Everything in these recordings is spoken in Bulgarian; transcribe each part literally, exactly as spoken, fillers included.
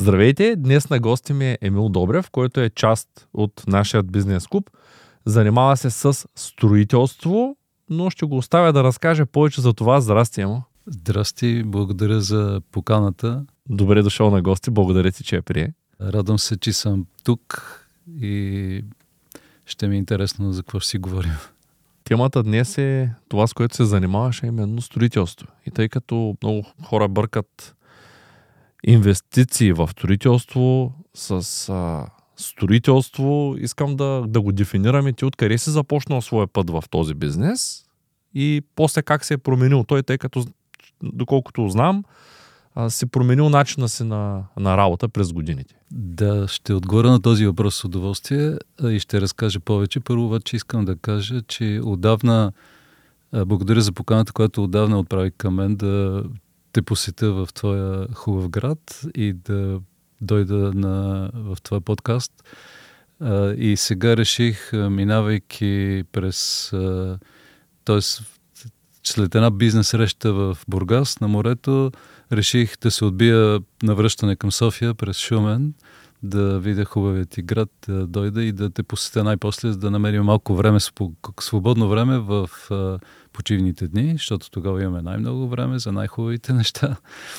Здравейте! Днес на гости ми е Емил Добрев, който е част от нашия бизнес клуб. Занимава се с строителство, но ще го оставя да разкаже повече за това. Здрасти, Емо. Здрасти, благодаря за поканата. Добре дошъл на гости, благодаря ти, че я прие. Радвам се, че съм тук и ще ми е интересно за какво ще си говорим. Темата днес е това, с което се занимаваш, е именно строителство. И тъй като много хора бъркат инвестиции в строителство с а, строителство, искам да, да го дефинираме. Ти откъде си започнал своя път в този бизнес и после как се е променил той, тъй като, доколкото знам, а, си променил начина си на, на работа през годините. Да, ще отговоря на този въпрос с удоволствие и ще разкажа повече. Първо обаче искам да кажа, че отдавна, благодаря за поканата, която отдавна отправи към мен да те посетя в твоя хубав град и да дойда на, в твоя подкаст. А, и сега реших, минавайки през... А, т.е. след една бизнес среща в Бургас на морето, реших да се отбия на връщане към София през Шумен, да видя хубавият ти град, да дойда и да те посетя най-после, за да намерим малко време, свободно време в а, почивните дни, защото тогава имаме най-много време за най-хубавите неща.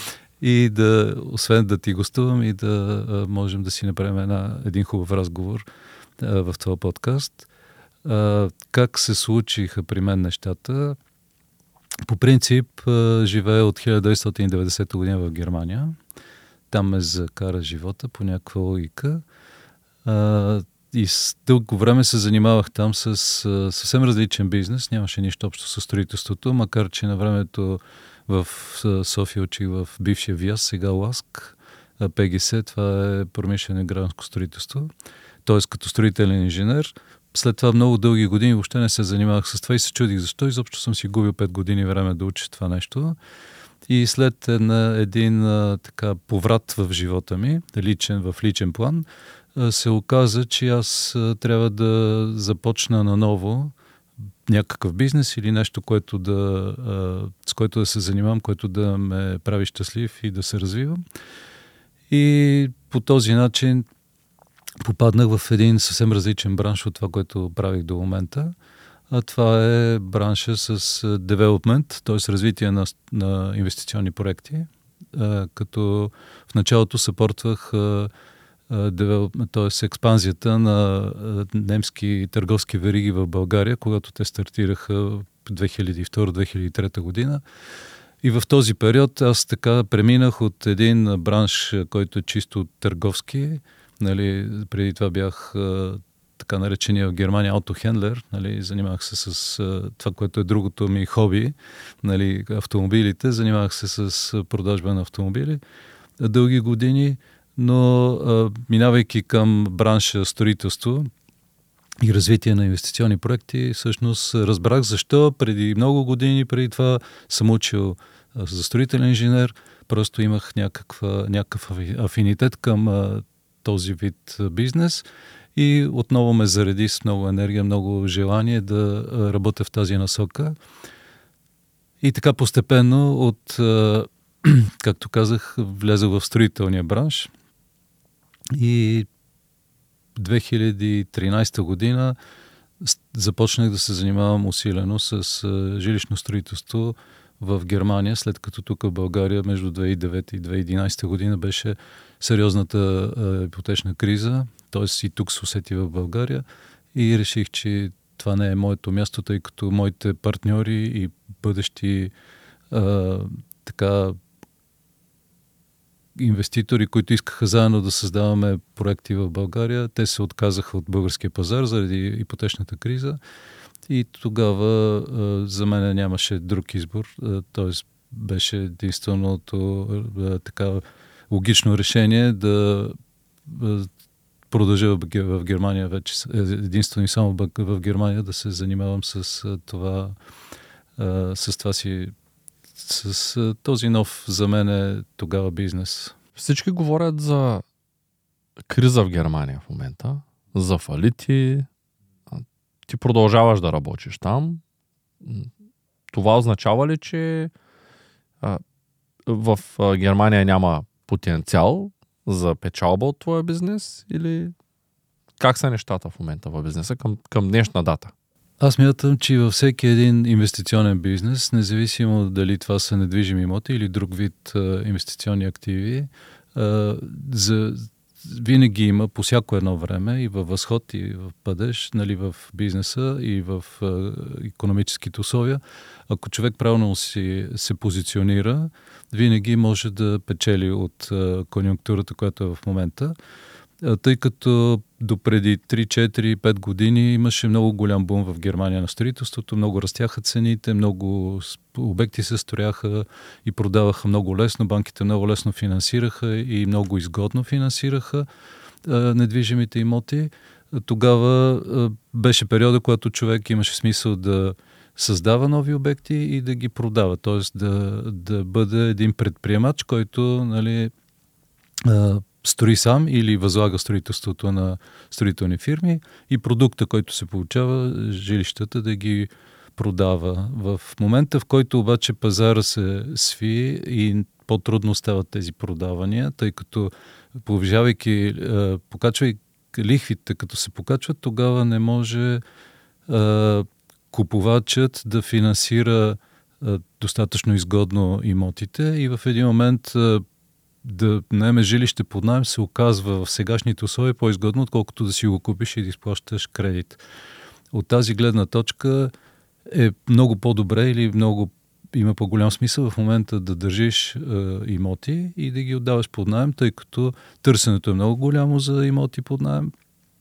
И да, освен да ти гостувам и да а, можем да си направим една, един хубав разговор а, в този подкаст. А, как се случиха при мен нещата? По принцип, а, живея от хиляда деветстотин и деветдесета година в Германия. Там ме закара живота по някаква логика. А, и с дълго време се занимавах там с а, съвсем различен бизнес. Нямаше нищо общо с строителството, макар че на времето в София учих в бившия ВИАС, сега ЛАСК, ПГС, това е промишлено и гражданско строителство. Т.е. като строителен инженер. След това много дълги години въобще не се занимавах с това и се чудих защо. Изобщо съм си губил пет години време да уча това нещо. И след една, един а, така поврат в живота ми, личен, в личен план, а, се оказа, че аз а, трябва да започна наново някакъв бизнес или нещо, което да, а, с което да се занимавам, което да ме прави щастлив и да се развивам. И по този начин попаднах в един съвсем различен бранш от това, което правих до момента. А това е бранша с development, т.е. развитие на, на инвестиционни проекти, а, като в началото съпортвах т.е. експанзията на а, немски търговски вериги в България, когато те стартираха в две хиляди и втора - две хиляди и трета година. И в този период аз така преминах от един бранш, който е чисто търговски, нали, преди това бях а, така наречения в Германия аутохендлер, нали, занимавах се с а, това, което е другото ми хоби, нали, автомобилите, занимавах се с продажба на автомобили дълги години, но а, минавайки към бранша строителство и развитие на инвестиционни проекти, всъщност разбрах защо преди много години, преди това съм учил а, за строителен инженер, просто имах някаква, някакъв афинитет към а, този вид бизнес и отново ме зареди с много енергия, много желание да работя в тази насока. И така постепенно от, както казах, влязах в строителния бранш и две хиляди и тринадесета година започнах да се занимавам усилено с жилищно строителство в Германия, след като тук в България между две хиляди и девета и две хиляди и единадесета година беше сериозната а, ипотечна криза, т.е. и тук се усети в България и реших, че това не е моето място, тъй като моите партньори и бъдещи а, така инвеститори, които искаха заедно да създаваме проекти в България, те се отказаха от българския пазар заради ипотечната криза и тогава а, за мен нямаше друг избор, т.е. беше единственото а, така логично решение да продължа в Германия вече, единствено и само в Германия да се занимавам с това, с това си, с този нов за мен е тогава бизнес. Всички говорят за криза в Германия в момента, за фалити. Ти продължаваш да работиш там. Това означава ли, че в Германия няма потенциал за печалба от твоя бизнес или как са нещата в момента в бизнеса към, към днешна дата? Аз мятам, че във всеки един инвестиционен бизнес, независимо дали това са недвижими имоти или друг вид а, инвестиционни активи, а, за, винаги има по всяко едно време и във възход, и в падеж, нали, в бизнеса и в а, икономическите условия. Ако човек правилно си, се позиционира, винаги може да печели от а, конюнктурата, която е в момента. Тъй като допреди три, четири, пет години имаше много голям бум в Германия на строителството, много растяха цените, много обекти се строяха и продаваха много лесно, банките много лесно финансираха и много изгодно финансираха а, недвижимите имоти. Тогава а, беше периода, когато човек имаше смисъл да създава нови обекти и да ги продава, т.е. да, да бъде един предприемач, който, нали, а, строи сам или възлага строителството на строителни фирми и продукта, който се получава, жилищата да ги продава. В момента, в който обаче пазара се сви и по-трудно стават тези продавания, тъй като повишавайки, покачвайки лихвите, като се покачват, тогава не може а, купувачът да финансира а, достатъчно изгодно имотите и в един момент а, да наеме жилище под наем се оказва в сегашните условия по-изгодно, отколкото да си го купиш и да изплащаш кредит. От тази гледна точка е много по-добре или много има по-голям смисъл в момента да държиш е, имоти и да ги отдаваш под наем, тъй като търсенето е много голямо за имоти под наем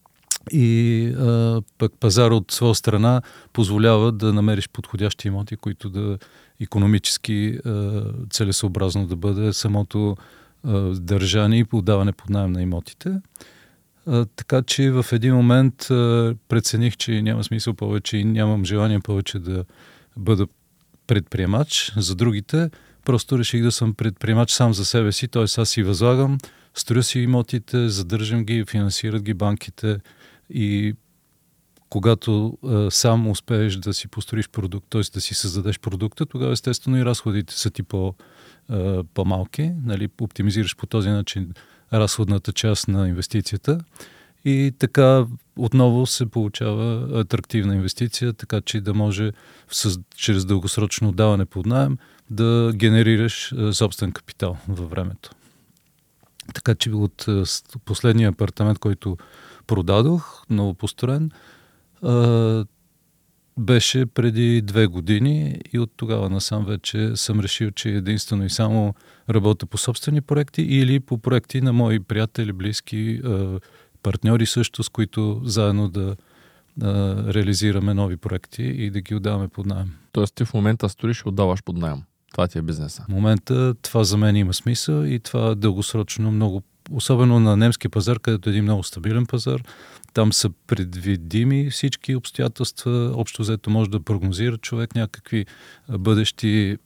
и е, пък пазар от своя страна позволява да намериш подходящи имоти, които да икономически е, целесообразно да бъде самото държане и отдаване под наем на имотите. А, така че в един момент а, прецених, че няма смисъл повече и нямам желание повече да бъда предприемач за другите. Просто реших да съм предприемач сам за себе си, т.е. аз си възлагам, строя си имотите, задържам ги, финансират ги банките и когато а, сам успееш да си построиш продукт, т.е. да си създадеш продукта, тогава естествено и разходите са ти по по-малки, нали, оптимизираш по този начин разходната част на инвестицията и така отново се получава атрактивна инвестиция, така че да може с, чрез дългосрочно отдаване под наем да генерираш а, собствен капитал във времето. Така че от а, последния апартамент, който продадох, новопостроен, а, беше преди две години и от тогава насам вече съм решил, че единствено и само работя по собствени проекти или по проекти на мои приятели, близки, партньори също, с които заедно да, да реализираме нови проекти и да ги отдаваме под наем. Тоест ти в момента строиш и отдаваш под наем. Това ти е бизнеса. В момента това за мен има смисъл и това дългосрочно много, особено на немски пазар, където е един много стабилен пазар. Там са предвидими всички обстоятелства. Общо взето може да прогнозира човек някакви бъдещи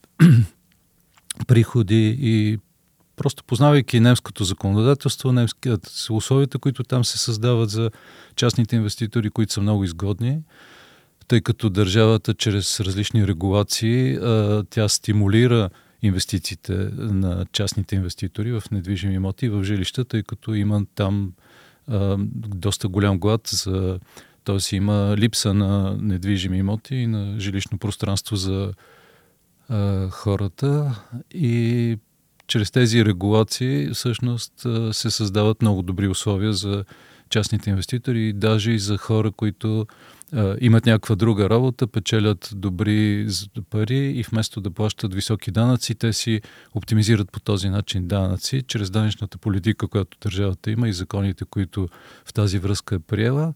приходи и просто познавайки немското законодателство, немските условията, които там се създават за частните инвеститори, които са много изгодни, тъй като държавата чрез различни регулации тя стимулира инвестициите на частните инвеститори в недвижими имоти и в жилища, тъй като има там а, доста голям глад, за, т.е. има липса на недвижими имоти и на жилищно пространство за а, хората и чрез тези регулации всъщност а, се създават много добри условия за частните инвеститори, даже и за хора, които а, имат някаква друга работа, печелят добри пари и вместо да плащат високи данъци, те си оптимизират по този начин данъци, чрез данъчната политика, която държавата има и законите, които в тази връзка е приела.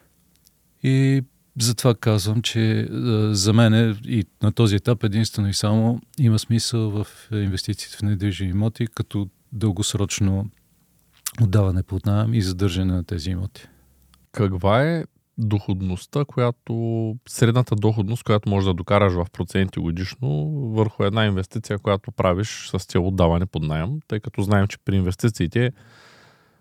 И затова казвам, че а, за мен и на този етап единствено и само има смисъл в инвестициите в недвижими имоти, като дългосрочно отдаване под наем и задържане на тези имоти. Каква е доходността, която, средната доходност, която можеш да докараш в проценти годишно върху една инвестиция, която правиш с цел отдаване под наем, тъй като знаем, че при инвестициите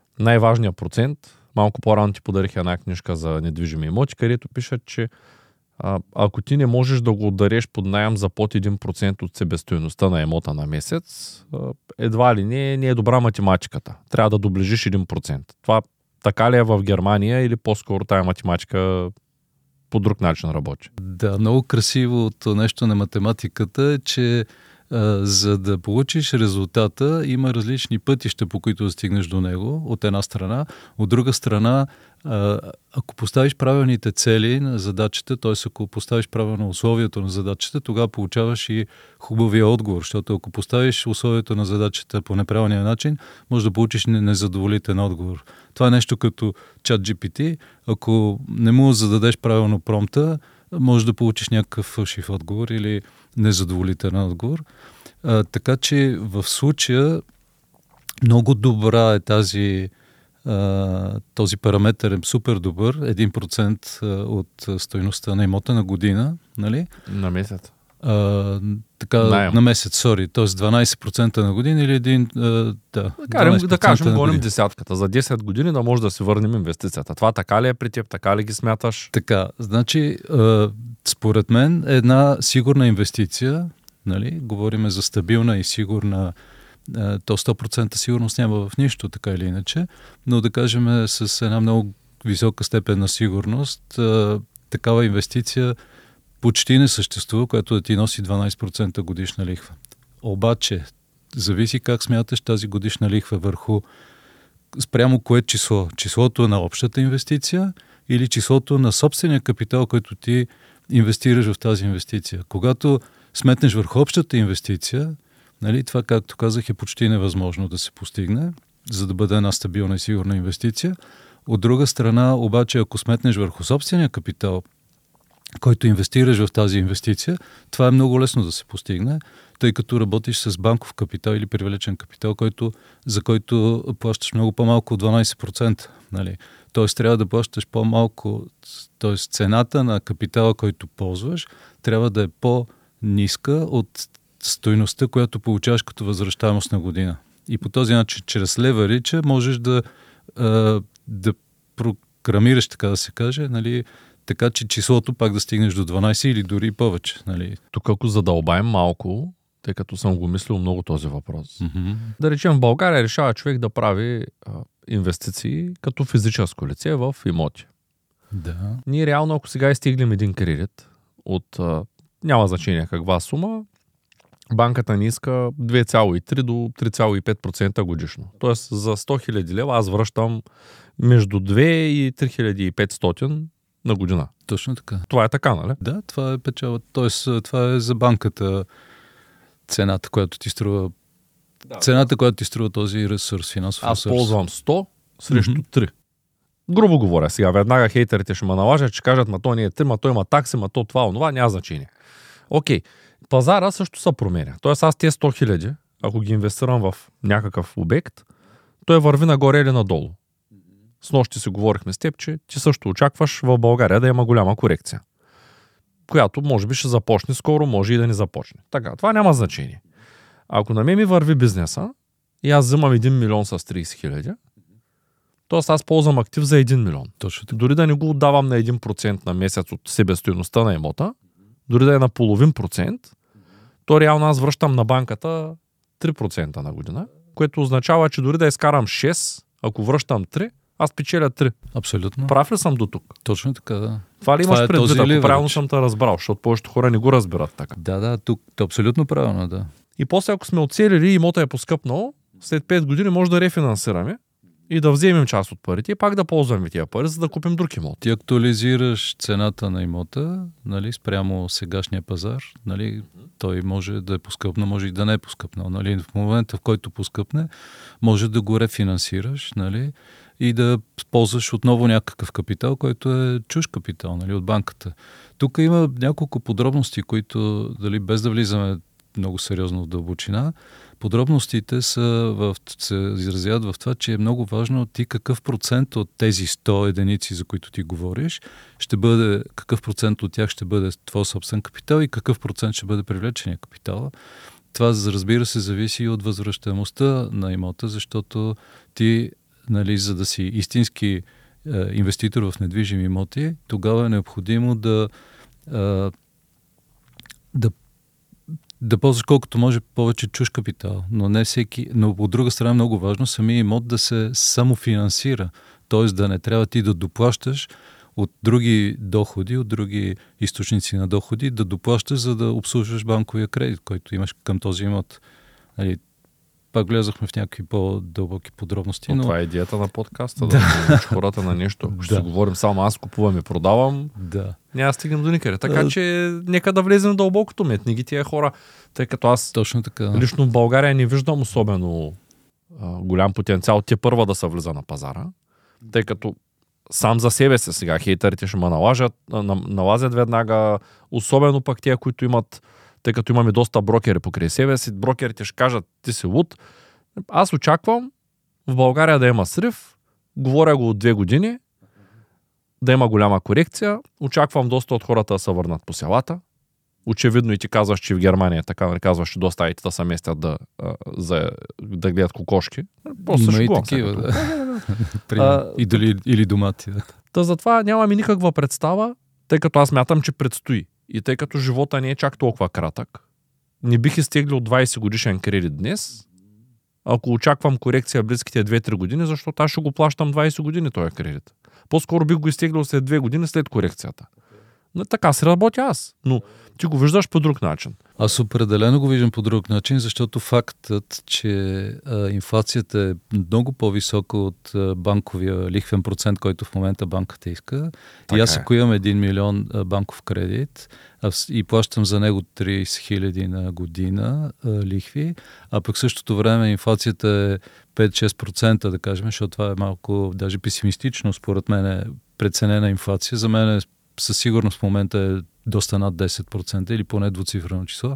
най-важният процент, малко по-рано ти подарих една книжка за недвижими имоти, където пишат, че А, ако ти не можеш да го отдареш под наем за под един процент от себестойността на имота на месец, едва ли не, не е добра математиката. Трябва да доближиш един процент. Това така ли е в Германия или по-скоро тая математика по друг начин работи? Да, много красивото нещо на математиката е, че а, за да получиш резултата, има различни пътища, по които да стигнеш до него, от една страна. От друга страна, а, ако поставиш правилните цели на задачата, т.е. ако поставиш правилно условието на задачата, тогава получаваш и хубавия отговор, защото ако поставиш условието на задачата по неправилния начин, може да получиш незадоволителен отговор. Това е нещо като ChatGPT. Ако не му зададеш правилно промпта, може да получиш някакъв фалшив отговор или незадоволителен отговор. А, така че в случая много добра е тази, а, този параметър е супер добър, един процент от стойността на имота на година, нали? На месец. А, така, Найем. на месец, сори, т.е. дванайсет процента на година или един, а, да. Да, да кажем, гоним година. десятката. За десет години да може да си върнем инвестицията. Това така ли е при теб? Така ли ги смяташ? Така, значи, а, според мен една сигурна инвестиция, нали, говориме за стабилна и сигурна, а, то сто процента сигурност няма в нищо, така или иначе, но да кажем с една много висока степен на сигурност, а, такава инвестиция почти не съществува, която да ти носи дванайсет процента годишна лихва. Обаче, зависи как смяташ тази годишна лихва върху спрямо кое число. Числото на общата инвестиция или числото на собствения капитал, който ти инвестираш в тази инвестиция. Когато сметнеш върху общата инвестиция, нали, това, както казах, е почти невъзможно да се постигне, за да бъде една стабилна и сигурна инвестиция. От друга страна, обаче, ако сметнеш върху собствения капитал, който инвестираш в тази инвестиция, това е много лесно да се постигне, тъй като работиш с банков капитал или привлечен капитал, който, за който плащаш много по-малко от дванайсет процента. Нали? Тоест трябва да плащаш по-малко, т.е. цената на капитала, който ползваш, трябва да е по-ниска от стойността, която получаваш като възвръщаемост на година. И по този начин, чрез леверидж, можеш да, да програмираш, така да се каже, нали, така че числото пак да стигнеш до дванайсет или дори повече. Нали? Тук ако задълбаем малко, тъй като съм го мислил много този въпрос. Mm-hmm. Да речем, в България решава човек да прави а, инвестиции като физическо лице в имоти. Да. Ние реално, ако сега изтиглим един кредит от а, няма значение каква сума, банката ни иска две цяло и три до три цяло и пет процента годишно. Тоест за сто хиляди лева аз връщам между две и три хиляди и петстотин на година. Точно така. Това е така, нали? Да, това е печала. Тоест, това е за банката цената, която ти струва да, цената, да. която ти струва този ресурс, финансов аз ресурс. Аз ползвам сто срещу mm-hmm. три. Грубо говоря сега, веднага хейтерите ще ме налажат, че кажат, ма то не е три, ма то има такси, ма то това, онова, няма значение. Окей, пазара също се променя. Тоест аз тези сто хиляди, ако ги инвестирам в някакъв обект, той върви нагоре или надолу. С нощи си говорихме с теб, че ти също очакваш в България да има голяма корекция, която може би ще започне скоро, може и да не започне. Така, това няма значение. Ако на мен ми върви бизнеса и аз взимам един милион с трийсет хиляди, т.е. аз ползвам актив за един милион. Точно. Дори да не го отдавам на един процент на месец от себестойността на имота, дори да е на половин процент, то реално аз връщам на банката три процента на година, което означава, че дори да изкарам шест, ако връщам три, аз печеля три. Абсолютно. Прав ли съм до тук? Точно така, да. Това ли Това имаш е предвид, ако ливъридж. правилно съм те разбрал, защото повечето хора не го разбират така. Да, да, тук е абсолютно правилно, да. И после, ако сме оцелили и имота е поскъпнал, след пет години може да рефинансираме и да вземем част от парите и пак да ползваме тия пари, за да купим друг имот. Ти актуализираш цената на имота, нали, спрямо сегашния пазар, нали, той може да е поскъпнал, може и да не е поскъпнал. Нали. В момента, в който поскъпне, може да го рефинансираш, нали, и да ползваш отново някакъв капитал, който е чуж капитал, нали, от банката. Тук има няколко подробности, които, дали, без да влизаме много сериозно в дълбочина, подробностите са в, се изразяват в това, че е много важно ти какъв процент от тези сто единици, за които ти говориш, ще бъде, какъв процент от тях ще бъде твой собствен капитал и какъв процент ще бъде привлечения капитал. Това, разбира се, зависи и от възвръщаемостта на имота, защото ти, нали, за да си истински е, инвеститор в недвижими имоти, тогава е необходимо да а, да да ползваш колкото може повече чуж капитал, но не всеки, но от друга страна е много важно самия имот да се самофинансира, т.е. да не трябва ти да доплащаш от други доходи, от други източници на доходи, да доплащаш, за да обслужваш банковия кредит, който имаш към този имот. Нали, пак влязохме в някакви по-дълбоки подробности. Но... Това е идеята на подкаста, да научи хората на нещо. Ако ще Да. си говорим само аз купувам и продавам, Да. няма да стигнем до никъде. Така А... че нека да влезем дълбокото метни ги тия хора, тъй като аз Точно така. лично в България не виждам особено а, голям потенциал те първа да се влиза на пазара, тъй като сам за себе си сега хейтерите ще ме налажат, налазят веднага, особено пък тия, които имат, тъй като имаме доста брокери покрай себе си, брокерите ще кажат, ти си луд. Аз очаквам в България да има срив, говоря го от две години, да има голяма корекция, очаквам доста от хората да се върнат по селата. Очевидно и ти казваш, че в Германия така не казваш, че доста айтите се местят да, за, да гледат кокошки. Просто има и шегувам такива, се, да. А, и дали, или домати. Да. Та затова нямаме никаква представа, тъй като аз мятам, че предстои. И тъй като живота не е чак толкова кратък, не бих изтеглил двайсет годишен кредит днес, ако очаквам корекция близките две-три години, защото аз ще го плащам двайсет години този кредит. По-скоро бих го изтеглил след две години след корекцията. Но така се работя аз. Но ти го виждаш по друг начин. Аз определено го виждам по друг начин, защото фактът, че а, инфлацията е много по-висока от а, банковия лихвен процент, който в момента банката иска. Така и аз е. ако имам един милион а, банков кредит а, и плащам за него трийсет хиляди на година а, лихви, а пък в същото време инфлацията е пет-шест процента, да кажем, защото това е малко даже песимистично, според мен е преценена инфлация. За мен е със сигурност в момента е доста над десет процента или поне двуцифрено число.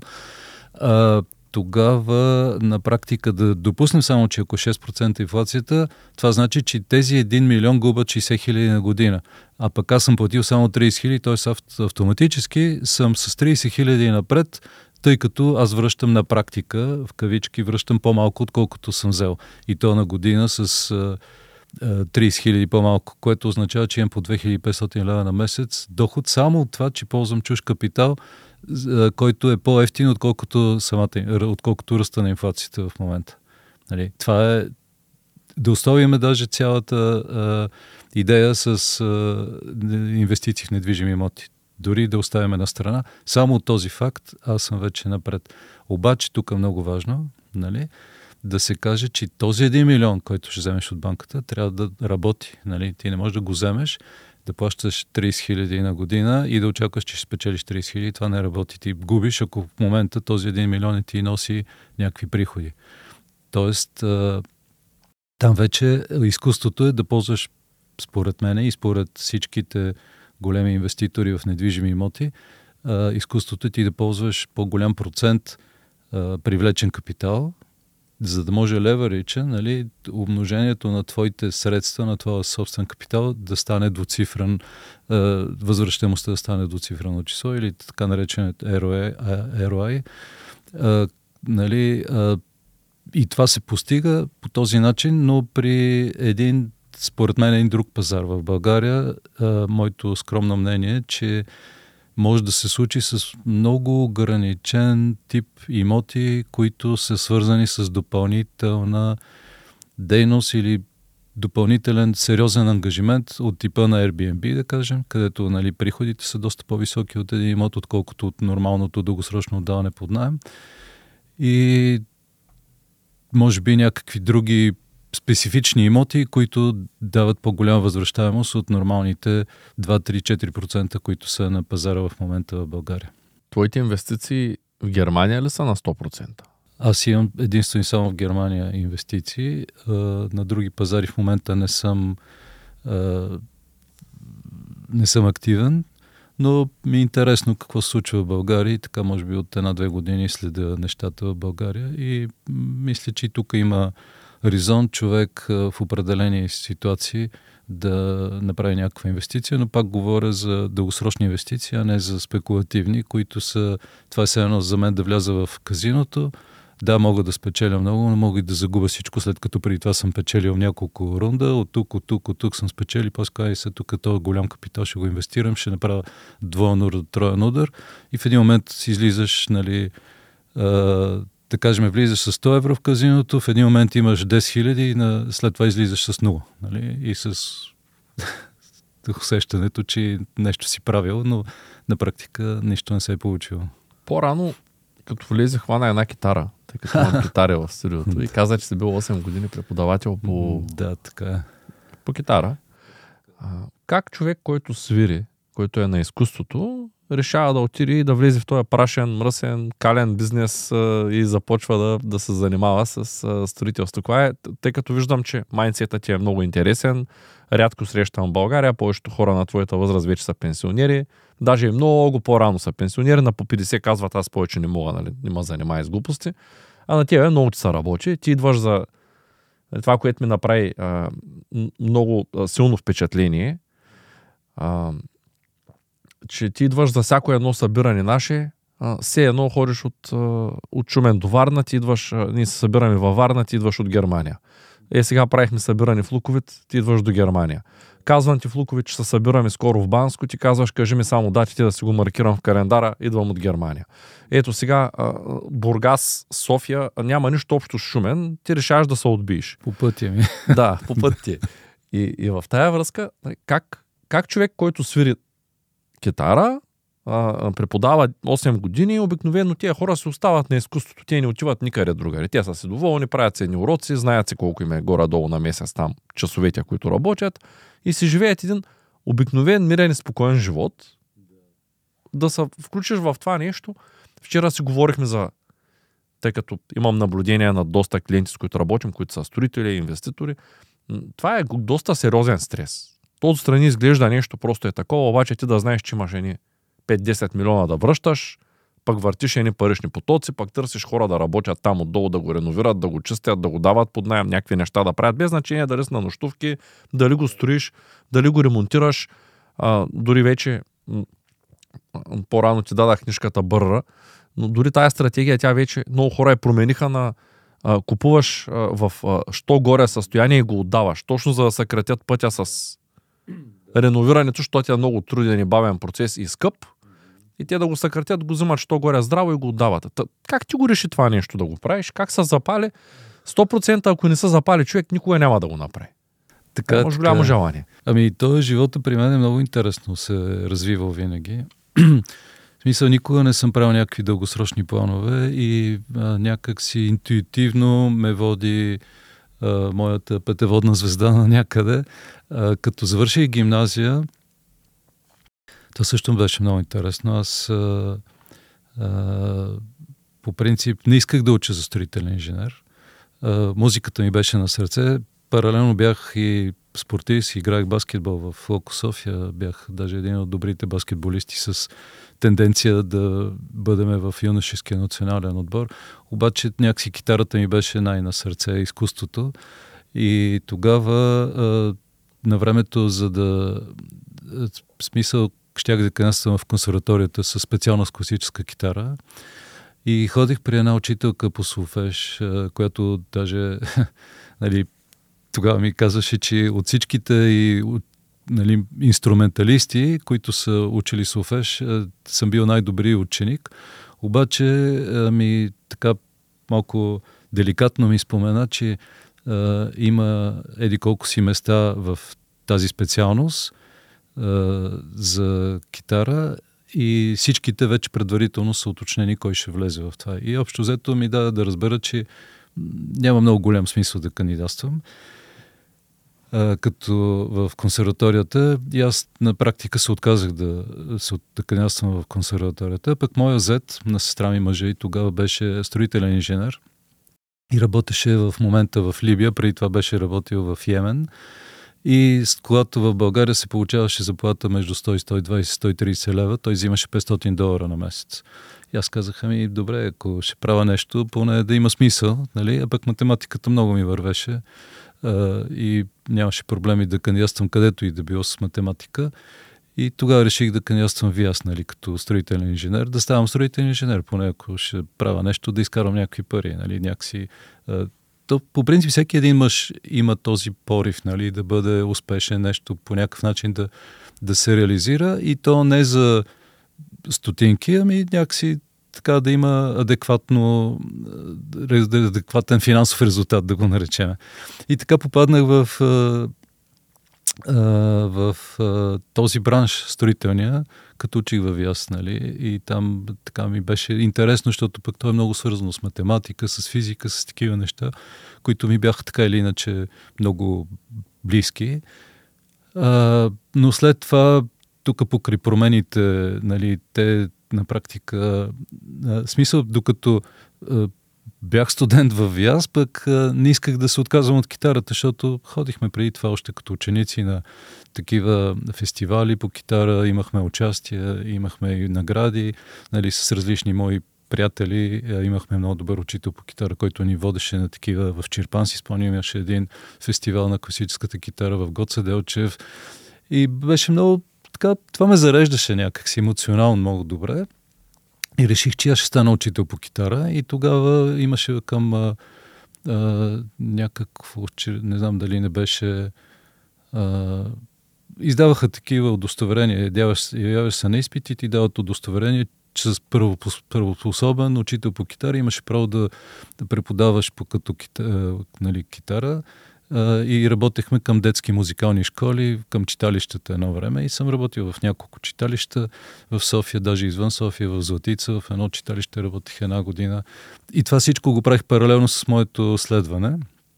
А, тогава на практика да допуснем само, че ако шест процента инфлацията, това значи, че тези един милион губят шейсет хиляди на година. А пък аз съм платил само трийсет хиляди, т.е. автоматически съм с трийсет хиляди напред, тъй като аз връщам на практика, в кавички, връщам по-малко, отколкото съм взел. И то на година с трийсет хиляди по-малко, което означава, че имам по две хиляди и петстотин лева на месец доход само от това, че ползвам чуж капитал, който е по-евтин, отколкото, самата, отколкото ръста на инфлацията в момента. Нали? Това е да оставим даже цялата а, идея с а, инвестиции в недвижими имоти. Дори да оставим на страна. Само от този факт аз съм вече напред. Обаче тук е много важно, нали, да се каже, че този един милион, който ще вземеш от банката, трябва да работи. Нали? Ти не можеш да го вземеш, да плащаш трийсет хиляди на година и да очакваш, че ще спечелиш трийсет хиляди. Това не работи. Ти губиш, ако в момента този един милион ти носи някакви приходи. Тоест, там вече изкуството е да ползваш, според мен и според всичките големи инвеститори в недвижими имоти, изкуството е ти да ползваш по-голям процент привлечен капитал, за да може леверича, нали, умножението на твоите средства, на твоя собствен капитал да стане двуцифрен, е, възвръщаемостта да стане двуцифрено число или така нареченото Ар О Ай. Е, нали, е, и това се постига по този начин, но при един, според мен, един друг пазар в България. Е, моето скромно мнение е, че може да се случи с много ограничен тип имоти, които са свързани с допълнителна дейност или допълнителен сериозен ангажимент от типа на Airbnb, да кажем, където, нали, приходите са доста по-високи от един имот, отколкото от нормалното дългосрочно отдаване под наем. И може би някакви други специфични имоти, които дават по-голяма възвръщаемост от нормалните два-три-четири процента, които са на пазара в момента в България. Твоите инвестиции в Германия ли са на сто процента? Аз имам единствено и само в Германия инвестиции. На други пазари в момента не съм не съм активен, но ми е интересно какво се случва в България и така може би от една-две години следя нещата в България и мисля, че и тук има резон човек в определени ситуации да направи някаква инвестиция, но пак говоря за дългосрочни инвестиции, а не за спекулативни, които са, това е все едно за мен да вляза в казиното, да, мога да спечеля много, но мога и да загубя всичко, след като преди това съм печелил няколко рунда, от тук, от тук, от тук съм спечели, после казах, се тук този голям капитал ще го инвестирам, ще направя двоен удар, троен удар и в един момент си излизаш, нали, а, да кажем, влизаш с сто евро в казиното, в един момент имаш десет хиляди и на, след това излизаш с нула, нали, и с усещането, че нещо си правил, но на практика нищо не се е получило. По-рано, като влезе, хвана една китара, тъй като имам китари в студиото и каза, че си бил осем години преподавател по, да, така е. по китара. А, как човек, който свири, който е на изкуството, решава да отиде и да влезе в този прашен, мръсен, кален бизнес а, и започва да, да се занимава с а, строителство? Кога е, тъй като виждам, че майндсетът ти е много интересен, рядко срещам в България, повечето хора на твоята възраст вече са пенсионери, даже и много по-рано са пенсионери, на по петдесет казват, аз повече не мога, нали, не ме занимава с глупости, а на тебе много ти се работи, ти идваш за това, което ми направи а, много а, силно впечатление, а, че ти идваш за всяко едно събиране наше, а, все едно ходиш от, а, от Шумен до Варна, ти идваш, а, ние се събираме във Варна, ти идваш от Германия. Е, сега правихме събиране в Луковит, ти идваш до Германия. Казвам ти в Луковит, че се събираме скоро в Банско, ти казваш, кажи ми само датите да си го маркирам в календара, идвам от Германия. Ето сега Бургас, София няма нищо общо с Шумен, ти решаваш да се отбиеш. По пътя ми. Да, по път ти. И, и в тая връзка, как, как човек, който свири китара, а, преподава осем години, обикновено тия хора се остават на изкуството, те не отиват никъде другаде. Те са си доволни, правят се едни уроци, знаят се колко им е горе-долу на месец там часовете, които работят и си живеят един обикновен, мирен и спокоен живот. Да се включиш в това нещо. Вчера си говорихме за, тъй като имам наблюдение на доста клиенти, с които работим, които са строители и инвеститори, това е доста сериозен стрес. То отстрани изглежда нещо, просто е такова, обаче ти да знаеш, че имаш едни пет-десет милиона да връщаш, пък въртиш едни парични потоци, пък търсиш хора да работят там отдолу, да го реновират, да го чистят, да го дават под наем, някакви неща да правят, без значение дали са на нощувки, дали го строиш, дали го ремонтираш. А, дори вече по-рано ти дадах книжката Бърра, но дори тая стратегия, тя вече много хора я промениха на а, купуваш а, в а, що горе състояние и го отдаваш, точно за да съкратят пътя с реновирането, защото е много труден и бавен процес и скъп, и те да го съкратят, го взимат що горе здраво и го отдават. Та, как ти го реши това нещо да го правиш? Как се запали? сто процента ако не се запали човек, никога няма да го направи. Така, може голямо желание. Ами, този живота при мен е много интересно се развивал винаги. В смисъл, никога не съм правил някакви дългосрочни планове и а, някак си интуитивно ме води а, моята пътеводна звезда на някъде. А, като завърших гимназия, то също беше много интересно. Аз а, а, по принцип не исках да уча за строителен инженер. А, музиката ми беше на сърце. Паралелно бях и спортист, играх баскетбол в Локо София. Бях даже един от добрите баскетболисти с тенденция да бъдем в юношеския национален отбор. Обаче някакси китарата ми беше най-на сърце, изкуството. И тогава а, на времето, за да... В смисъл, щях да кандидатствам в консерваторията със специалност класическа китара. И ходих при една учителка по солфеж, която даже нали, тогава ми казваше, че от всичките и нали, инструменталисти, които са учили солфеж, съм бил най-добри ученик. Обаче ми така малко деликатно ми спомена, че а, има еди колко си места в тази специалност а, за китара и всичките вече предварително са уточнени кой ще влезе в това. И общо взето ми даде да разбера, че няма много голям смисъл да кандидатствам. А, като в консерваторията и аз на практика се отказах да, да кандидатствам в консерваторията. Пък моя зет на сестра ми мъжа и тогава беше строителен инженер и работеше в момента в Либия, преди това беше работил в Йемен. И когато в България се получаваше заплата между сто и сто и двайсет - сто и трийсет лева, той взимаше петстотин долара на месец. И аз казах, ами добре, ако ще правя нещо, поне да има смисъл, нали? А пък математиката много ми вървеше а, и нямаше проблеми да кандидатствам където и да било с математика. И тогава реших да кандидатствам в ИАС, нали, като строителен инженер, да ставам строителен инженер, поне ако ще правя нещо, да изкарам някакви пари, нали, някакси. То, по принцип, всеки един мъж има този порив, нали, да бъде успешен, нещо по някакъв начин да, да се реализира, и то не за стотинки, ами някакси така да има адекватно, адекватен финансов резултат, да го наречем. И така попаднах в, в, в този бранш, строителния, като учих във ИАС, нали, и там така ми беше интересно, защото пък то е много свързано с математика, с физика, с такива неща, които ми бяха така или иначе много близки. А, но след това, тук покрай промените, нали, те на практика, а, смисъл, докато а, бях студент в ВИАС, пък а, не исках да се отказвам от китарата, защото ходихме преди това още като ученици на такива фестивали по китара, имахме участие, имахме и награди, нали, с различни мои приятели, имахме много добър учител по китара, който ни водеше на такива в Чирпан, си спомням, имаше един фестивал на класическата китара в Гоце Делчев и беше много така, това ме зареждаше някакси емоционално много добре и реших, че аз ще стана учител по китара, и тогава имаше към а, а, някакво, не знам дали не беше, а, издаваха такива удостоверения, явяваш се на изпити, ти дават удостоверение, че с първоспособен учител по китара имаше право да, да преподаваш по като китара, нали, китара. Uh, и работехме към детски музикални школи, към читалищата едно време, и съм работил в няколко читалища в София, даже извън София, в Златица, в едно читалище работих една година. И това всичко го правих паралелно с моето следване.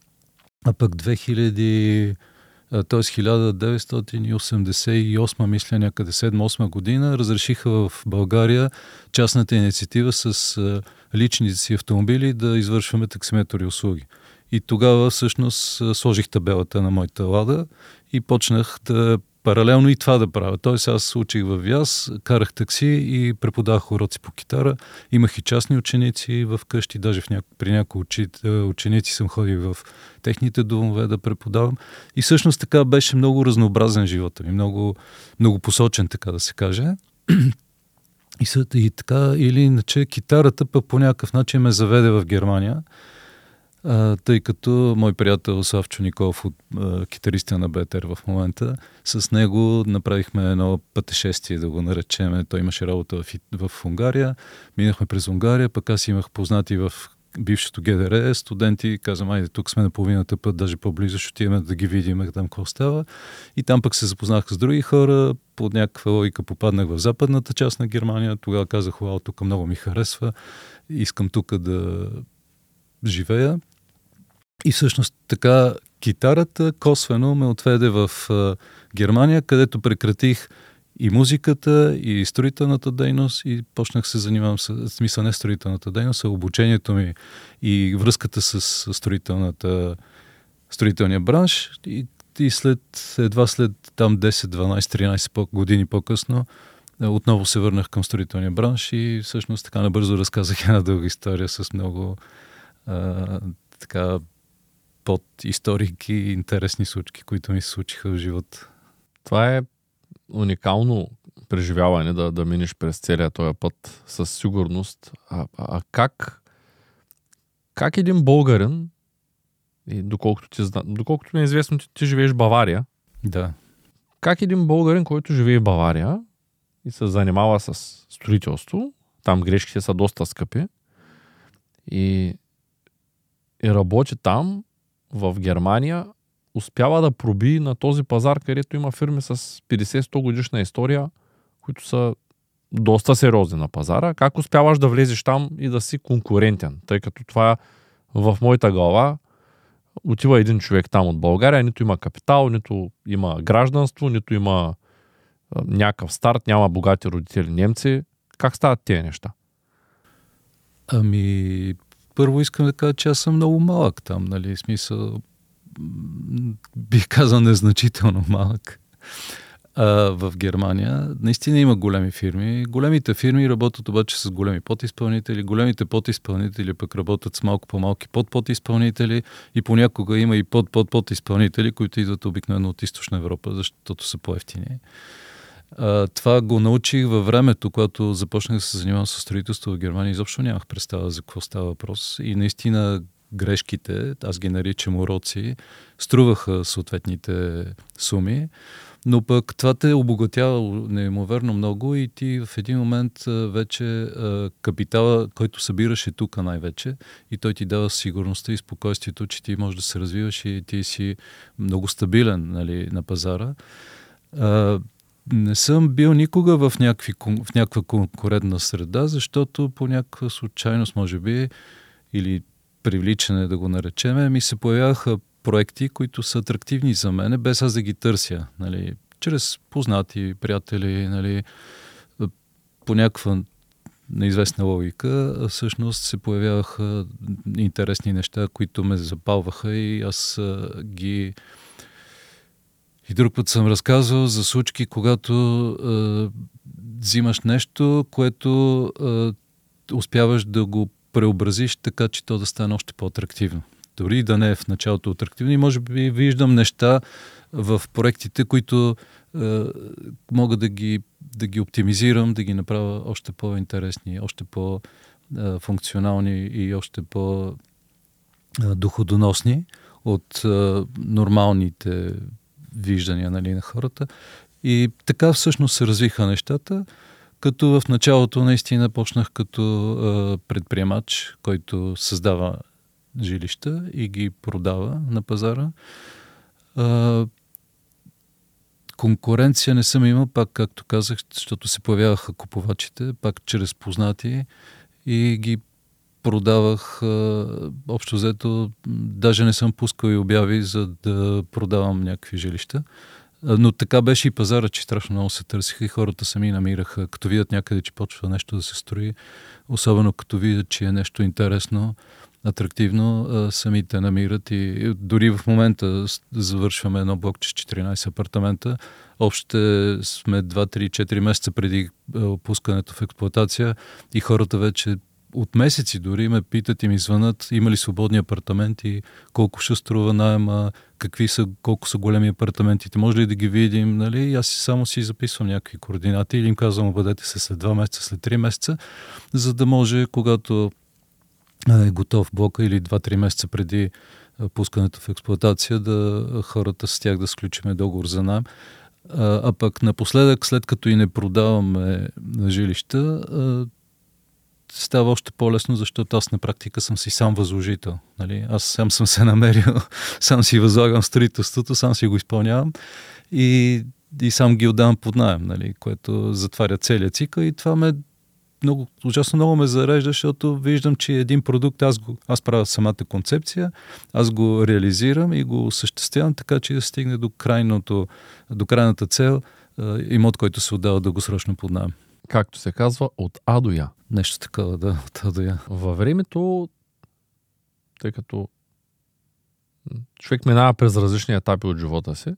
А пък две хиляди, т.е. хиляда деветстотин осемдесет и осма, мисля, някъде седма-осма година, разрешиха в България частната инициатива с личните си автомобили да извършваме таксиметрови услуги. И тогава всъщност сложих табелата на моята лада и почнах да паралелно и това да правя. Тоест аз учих във ВИАС, карах такси и преподавах уроци по китара. Имах и частни ученици в къщи, даже в няко... при някои учи... ученици съм ходил в техните домове да преподавам. И всъщност така беше много разнообразен живота ми, много, много посочен, така да се каже. И, съ... и така или иначе китарата пък по някакъв начин ме заведе в Германия. Uh, тъй като мой приятел Славчо Николов, от uh, китариста на Бетер в момента, с него направихме едно пътешествие, да го наречеме. Той имаше работа в, в Унгария, минахме през Унгария, пък аз имах познати в бившото ГДР студенти, казвам, айде, тук сме на половината път, даже по-близо, ще отиваме да ги видим там какво става. И там пък се запознах с други хора, под някаква логика попаднах в западната част на Германия, тогава казах, вау, тук много ми харесва, искам тук да живея. И всъщност така китарата косвено ме отведе в а, Германия, където прекратих и музиката, и строителната дейност, и почнах се занимавам с смисъл не строителната дейност, а обучението ми и връзката с строителната, строителния бранш. И, и след, едва след там десет, дванайсет, тринайсет години по-късно отново се върнах към строителния бранш и всъщност така набързо разказах една дълга история с много а, така под историки и интересни случки, които ми се случиха в живота. Това е уникално преживяване, да, да минеш през целия този път със сигурност. А, а, а как, как един българин, и доколкото, ти, доколкото ми е известно, ти, ти живееш в Бавария, да. Как един българин, който живее в Бавария и се занимава с строителство, там грешките са доста скъпи, и, и работи там, в Германия, успява да проби на този пазар, където има фирми с петдесет-сто годишна история, които са доста сериозни на пазара. Как успяваш да влезеш там и да си конкурентен? Тъй като това в моята глава отива един човек там от България, нито има капитал, нито има гражданство, нито има а, някакъв старт, няма богати родители немци. Как стават тези неща? Ами, първо искам да кажа, че аз съм много малък там, нали, смисъл, бих казал незначително малък. А, в Германия наистина има големи фирми. Големите фирми работят обаче с големи подизпълнители. Големите подизпълнители пък работят с малко по-малки подподизпълнители и понякога има и под-под-подизпълнители, които идват обикновено от Източна Европа, защото са по-евтини. А, това го научих във времето, когато започнах да се занимавам с строителство в Германия. Изобщо нямах представа за какво става въпрос. И наистина грешките, аз ги наричам уроци, струваха съответните суми. Но пък това те обогатява неимоверно много и ти в един момент вече капитала, който събираш е тук най-вече и той ти дава сигурността и спокойствието, че ти можеш да се развиваш и ти си много стабилен, нали, на пазара. Не съм бил никога в, някакви, в някаква конкурентна среда, защото по някаква случайност, може би, или привличане да го наречеме, ми се появяха проекти, които са атрактивни за мене, без аз да ги търся. Нали, чрез познати, приятели, нали, по някаква неизвестна логика, всъщност се появяваха интересни неща, които ме запалваха и аз а, ги... И друг път съм разказвал за случки, когато а, взимаш нещо, което а, успяваш да го преобразиш така, че то да стане още по-атрактивно. Дори да не е в началото атрактивно. И може би виждам неща в проектите, които е, мога да ги, да ги оптимизирам, да ги направя още по-интересни, още по-функционални и още по-доходоносни от е, нормалните виждания, нали, на хората. И така всъщност се развиха нещата, като в началото наистина почнах като е, предприемач, който създава жилища и ги продава на пазара. А, конкуренция не съм имал, пак както казах, защото се появяваха купувачите, пак чрез познати и ги продавах. А, общо взето, даже не съм пускал и обяви, за да продавам някакви жилища. А, но така беше и пазара, че страшно много се търсиха и хората сами намираха. Като видят някъде, че почва нещо да се строи, особено като видят, че е нещо интересно, атрактивно, самите намират и дори в момента завършваме едно блокче с четиринайсет апартамента. Още сме два, три, четири месеца преди пускането в експлоатация и хората вече от месеци дори ме питат и ми звънат, има ли свободни апартаменти, колко ще струва наема, какви са, колко са големи апартаментите, може ли да ги видим, нали? И аз само си записвам някакви координати или им казвам, обадете се след два месеца, след три месеца, за да може, когато е готов блока или два-три месеца преди пускането в експлоатация, да хората с тях да сключиме договор за наем. А, а пък напоследък, след като и не продаваме жилища, става още по-лесно, защото аз на практика съм си сам възложител. Нали? Аз сам съм се намерил, сам си възлагам строителството, сам си го изпълнявам и, и сам ги отдавам под наем, нали? Което затваря целият цикъл и това ме много, ужасно много ме зарежда, защото виждам, че един продукт, аз, го, аз правя самата концепция, аз го реализирам и го осъществявам така, че да стигне до, крайното, до крайната цел, имот, който се отдава дългосрочно под наем. Както се казва, от А до Я. Нещо такова, да, от А до Я. Във времето, тъй като човек минава през различни етапи от живота си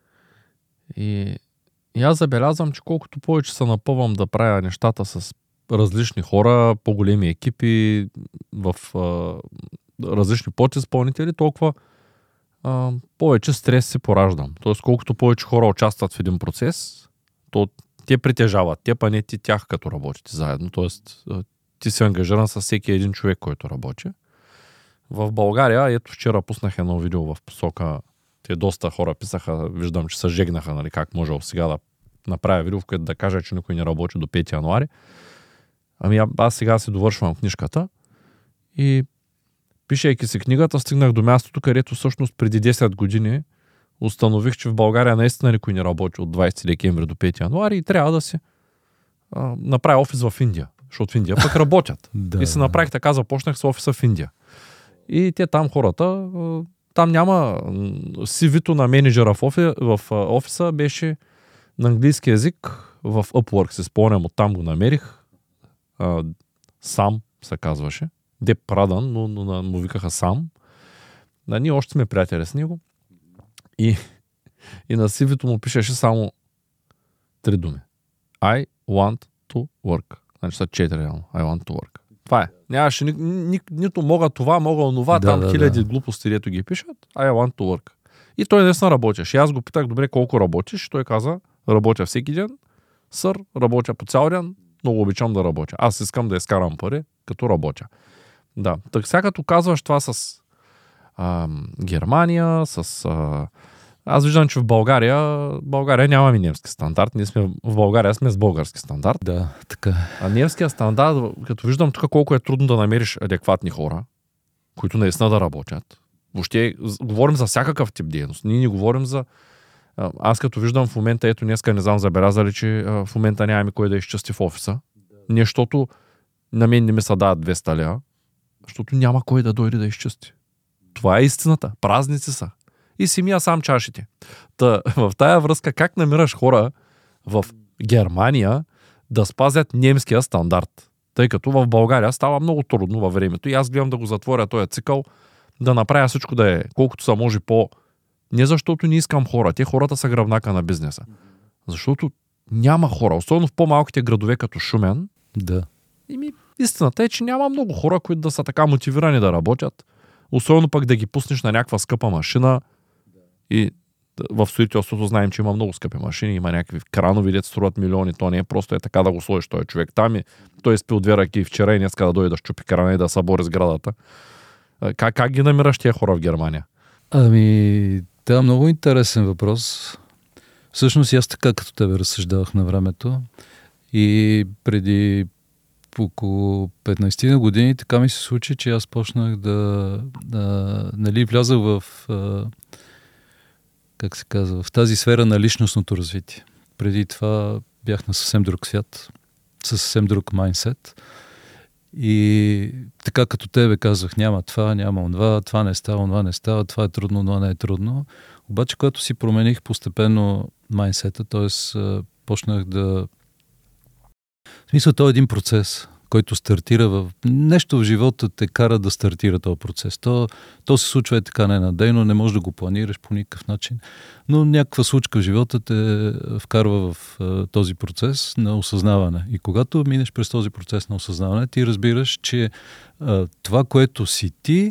и, и аз забелязвам, че колкото повече се напъвам да правя нещата с различни хора, по-големи екипи, в а, различни подизпълнители, толкова а, повече стрес си пораждам. Тоест, колкото повече хора участват в един процес, то те притежават те, а не ти тях, като работите заедно. Тоест, ти си ангажиран с всеки един човек, който работи. В България, ето вчера пуснах едно видео в посока, те доста хора писаха, виждам, че се жегнаха, нали, как може сега да направя видео, в което да кажа, че никой не работи до пети януари. Ами аз сега си довършвам книжката и пишейки си книгата, стигнах до мястото, където всъщност преди десет години установих, че в България наистина никой не работи от двайсети декември до пети януари и трябва да си а, направя офис в Индия, защото в Индия пък работят. Да. И си направих така, започнах с офиса в Индия. И те там хората, там няма си ви-то на менеджера в, офи, в офиса беше на английски язик, в Upwork се спомням, оттам го намерих. Uh, сам се казваше. Деп Радан, но, но му викаха сам. Да, ние още сме приятели с него. И, и на си ви-то му пишеше само три думи. I want to work. Значи са четири реално. I want to work. Това е. Нямаше ни, ни, нито мога това, мога онова, да, там да, хиляди да. глупости, дето ги пишат. I want to work. И той наистина работеше. И аз го питах, добре, колко работиш? Той каза, работя всеки ден. Сър, работя по цял ден, много обичам да работя. Аз искам да изкарам пари, като работя. Да, так сега като казваш това с а, Германия, с... А, аз виждам, че в България, България нямаме немски стандарт. Ние сме в България сме с български стандарт. Да, така. А немския стандарт, като виждам тук колко е трудно да намериш адекватни хора, които наистина да работят. Въобще, говорим за всякакъв тип дейност. Ние не говорим за... Аз като виждам в момента, ето днеска не знам забелязали, че в момента нямаме кой да изчисти в офиса. Не, защото на мен не ми се дават двеста лева, защото няма кой да дойде да изчисти. Това е истината. Празници са. И си мия сам чашите. Та, в тая връзка, как намираш хора в Германия да спазят немския стандарт? Тъй като в България става много трудно във времето и аз гледам да го затворя този цикъл, да направя всичко да е колкото са може по... Не защото не искам хора. Те хората са гръбнака на бизнеса. Защото няма хора. Особено в по-малките градове като Шумен. Да. И ми, истината е, че няма много хора, които да са така мотивирани да работят. Особено пък да ги пуснеш на някаква скъпа машина. И в строителството знаем, че има много скъпи машини. Има някакви кранови, дето струват милиони. То не е просто е така да го сложиш този човек там. И той е спил две ръки вчера и днеска да дойде да щупи крана и да събори сградата. Как, как ги намираш тия хора в Германия? Ами, това е много интересен въпрос. Всъщност аз така като тебе разсъждавах на времето и преди около петнайсет години така ми се случи, че аз почнах да, да нали, влязах в а, как се казва, в тази сфера на личностното развитие. Преди това бях на съвсем друг свят, със съвсем друг майндсет. И така като тебе казвах, няма това, няма онова, това не става, онова не става, това е трудно, онова не е трудно. Обаче, когато си промених постепенно майндсета, т.е. почнах да... В смисъл, това е един процес, който стартира в... Нещо в живота те кара да стартира този процес. То, то се случва е така ненадейно, не можеш да го планираш по никакъв начин, но някаква случка в живота те вкарва в uh, този процес на осъзнаване. И когато минеш през този процес на осъзнаване, ти разбираш, че uh, това, което си ти,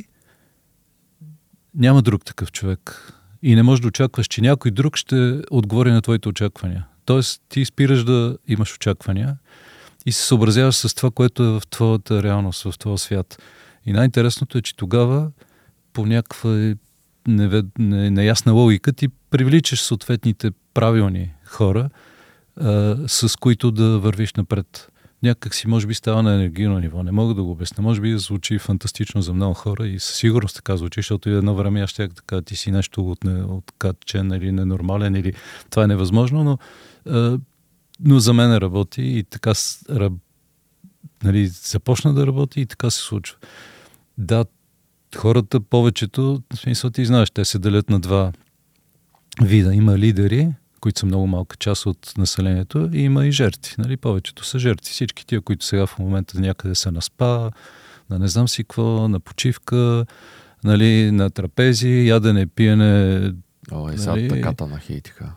няма друг такъв човек. И не можеш да очакваш, че някой друг ще отговори на твоите очаквания. Тоест, ти спираш да имаш очаквания и се съобразяваш с това, което е в твоята реалност, в твоя свят. И най-интересното е, че тогава по някаква невед... не... неясна логика ти привличаш съответните правилни хора, а, с които да вървиш напред. Някак си, може би, става на енергийно ниво. Не мога да го обясня. Може би звучи фантастично за много хора и със сигурност така звучи, защото едно време аз щях така, ти си нещо от, не... откачен или ненормален, или това е невъзможно, но а, но за мен работи и така раб, нали, започна да работи и така се случва. Да, хората повечето, в смисъл ти знаеш, те се делят на два вида. Има лидери, които са много малка част от населението, и има и жертви. Нали? Повечето са жертви. Всички тия, които сега в момента някъде са на спа, на не знам си какво, на почивка, нали, на трапези, ядене, пиене. О, и сега нали... таката на хейтиха.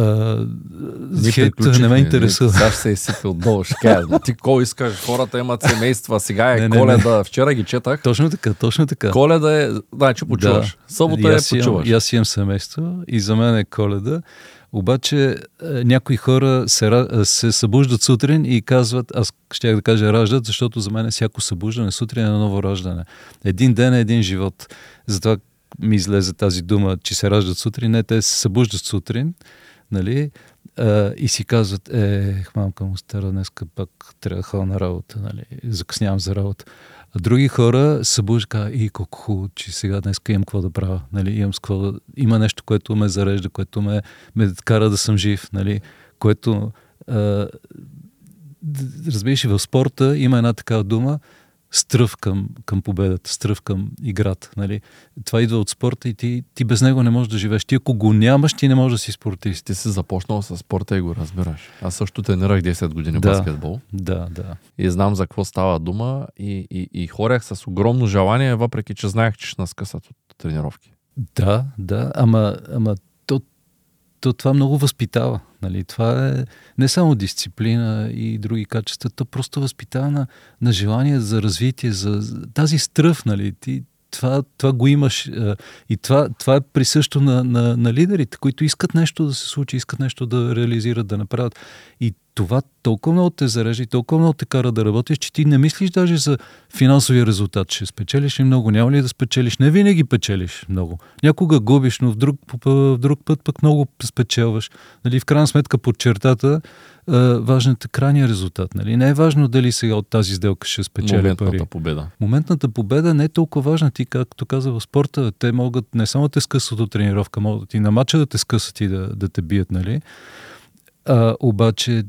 Хейт не ме интересува. Сега ще се изсипил долу, ще кажа. Ти кой искаш? Хората имат семейства, сега е не, Коледа. Не, не. Вчера ги четах. Точно така, точно така. Коледа е, значи почуваш. Да. Събота е почуваш. И аз имам семейство и за мен е Коледа. Обаче някои хора се, се събуждат сутрин и казват, аз щях да кажа раждат, защото за мен е всяко събуждане сутрин е на ново раждане. Един ден е един живот. Затова ми излезе тази дума, че се раждат сутрин. Не, те се събуждат сутрин, нали, а, и си казват, е, мамка му стара, днеска пак трябва да ходя на работа, нали, закъснявам за работа. А други хора събуждат, казват, и колко хубаво, че сега днеска имам какво да правя, нали, имам с какво да... Има нещо, което ме зарежда, което ме, ме кара да съм жив, нали, което а, разбираш, в спорта има една такава дума, стръв към, към победата, стръв към играта. Нали? Това идва от спорта и ти, ти без него не можеш да живееш. Ти ако го нямаш, ти не можеш да си спортист. Ти си започнал с спорта и го разбираш. Аз също тренирах десет години да, баскетбол. Да, да. И знам за какво става дума и, и, и хорях с огромно желание, въпреки че знаех, че ще наскъсат от тренировки. Да, да, ама, ама то, то това много възпитава. Нали? Това е не само дисциплина и други качества, то просто възпитава на, на желание за развитие, за, за тази стръв, нали? Ти, това, това го имаш а, и това, това е присъщо на, на, на лидерите, които искат нещо да се случи, искат нещо да реализират, да направят. И това толкова много те зарежда и толкова много те кара да работиш, че ти не мислиш даже за финансовия резултат. Ще спечелиш ли много, няма ли да спечелиш? Не винаги печелиш много. Някога губиш, но в друг, в друг път пък много спечелваш. Нали, в крайна сметка под чертата важният е крайния резултат. Нали? Не е важно дали сега от тази сделка ще спечели Моментната пари. победа. Моментната победа не е толкова важна. Ти, както каза в спорта, те могат не само да те скъсат от тренировка, могат и на матча да те скъсат и да, да те бият. Нали? А, обаче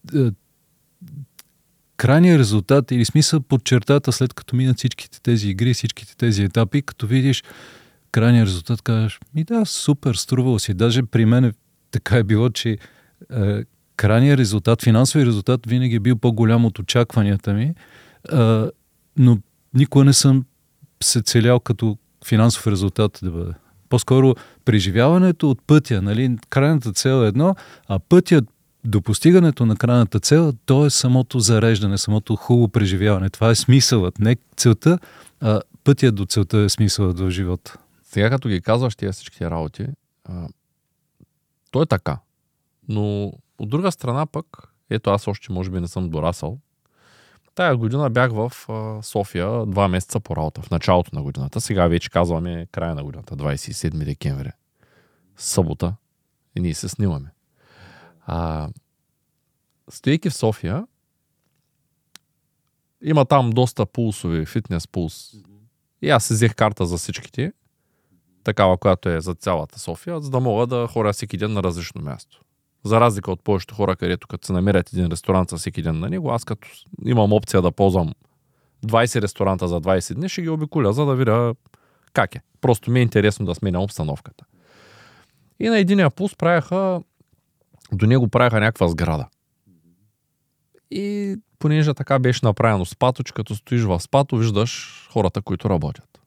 крайният резултат или смисъл под чертата, след като минат всичките тези игри, всичките тези етапи, като видиш крайният резултат, кажеш, ми да, супер, струвало си. Даже при мен така е било, че е, крайният резултат, финансови резултат винаги е бил по-голям от очакванията ми, е, но никога не съм се целял като финансов резултат да бъде. По-скоро преживяването от пътя, нали, крайната цел е едно, а пътят до постигането на крайната цел, то е самото зареждане, самото хубаво преживяване. Това е смисълът, не целта, а пътят до целта е смисълът в живота. Сега като ги казваш тия всички работи, а, то е така. Но от друга страна пък, ето аз още може би не съм дорасъл, тая година бях в а, София два месеца по работа, в началото на годината. Сега вече казваме края на годината, двадесет и седми декември. Събота. И ние се снимаме. А, стоейки в София, има там доста пулсови, фитнес пулс. И аз си взех карта за всичките, такава, която е за цялата София, за да мога да ходя всеки ден на различно място. За разлика от повечето хора, където като се намерят един ресторант за всеки ден на него, аз като имам опция да ползвам двадесет ресторанта за двадесет дни, ще ги обиколя, за да видя как е. Просто ми е интересно да сменя обстановката. И на единия пулс правяха, до него правяха някаква сграда. И понеже така беше направено спато, че като стоиш в спато, виждаш хората, които работят.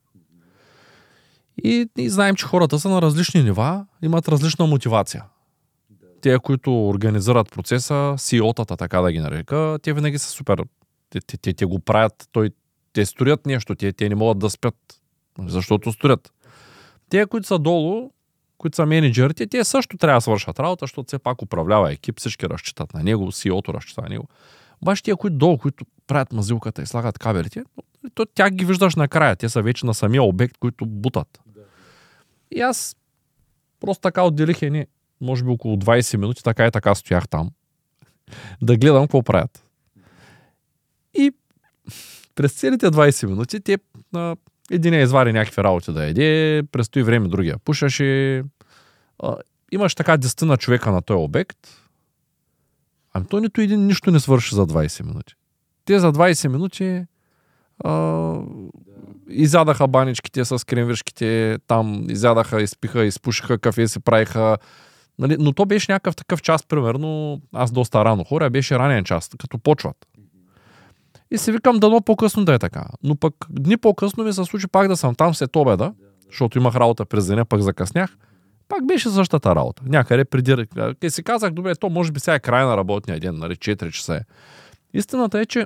И, и знаем, че хората са на различни нива, имат различна мотивация. Те, които организират процеса, си и о-тата, така да ги нарека, те винаги са супер. Те, те, те, те го правят, той, те строят нещо, те, те не могат да спят, защото строят. Те, които са долу, които са менеджерите, те също трябва да свършат работа, защото все пак управлява екип, всички разчитат на него, си и о-то разчита на него. Обаче тия, които долу, които правят мазилката и слагат кабелите, то тях ги виждаш накрая. Те са вече на самия обект, които бутат. Да. И аз просто така отделих едни, може би около двадесет минути, така и така стоях там, да гледам какво правят. И през целите двадесет минути те а, един е извари някакви работи да еде, престои време другия пушаше. А, имаш така десетина човека на този обект, ами то нито един нищо не свърши за двадесет минути. Те за двадесет минути а, изядаха баничките с кремвиршките, там изядаха, изпиха, изпушиха, кафе си правиха. Нали? Но то беше някакъв такъв час, примерно, аз доста рано хора, беше ранен час, като почват. И си викам, дано по-късно да е така. Но пък дни по-късно ми се случи пак да съм там след обеда, защото имах работа през деня, пък закъснях. Пак беше същата работа. Някъде преди... Къде си казах, добре, то може би сега е край на работния ден, нали, четири часа е. Истината е, че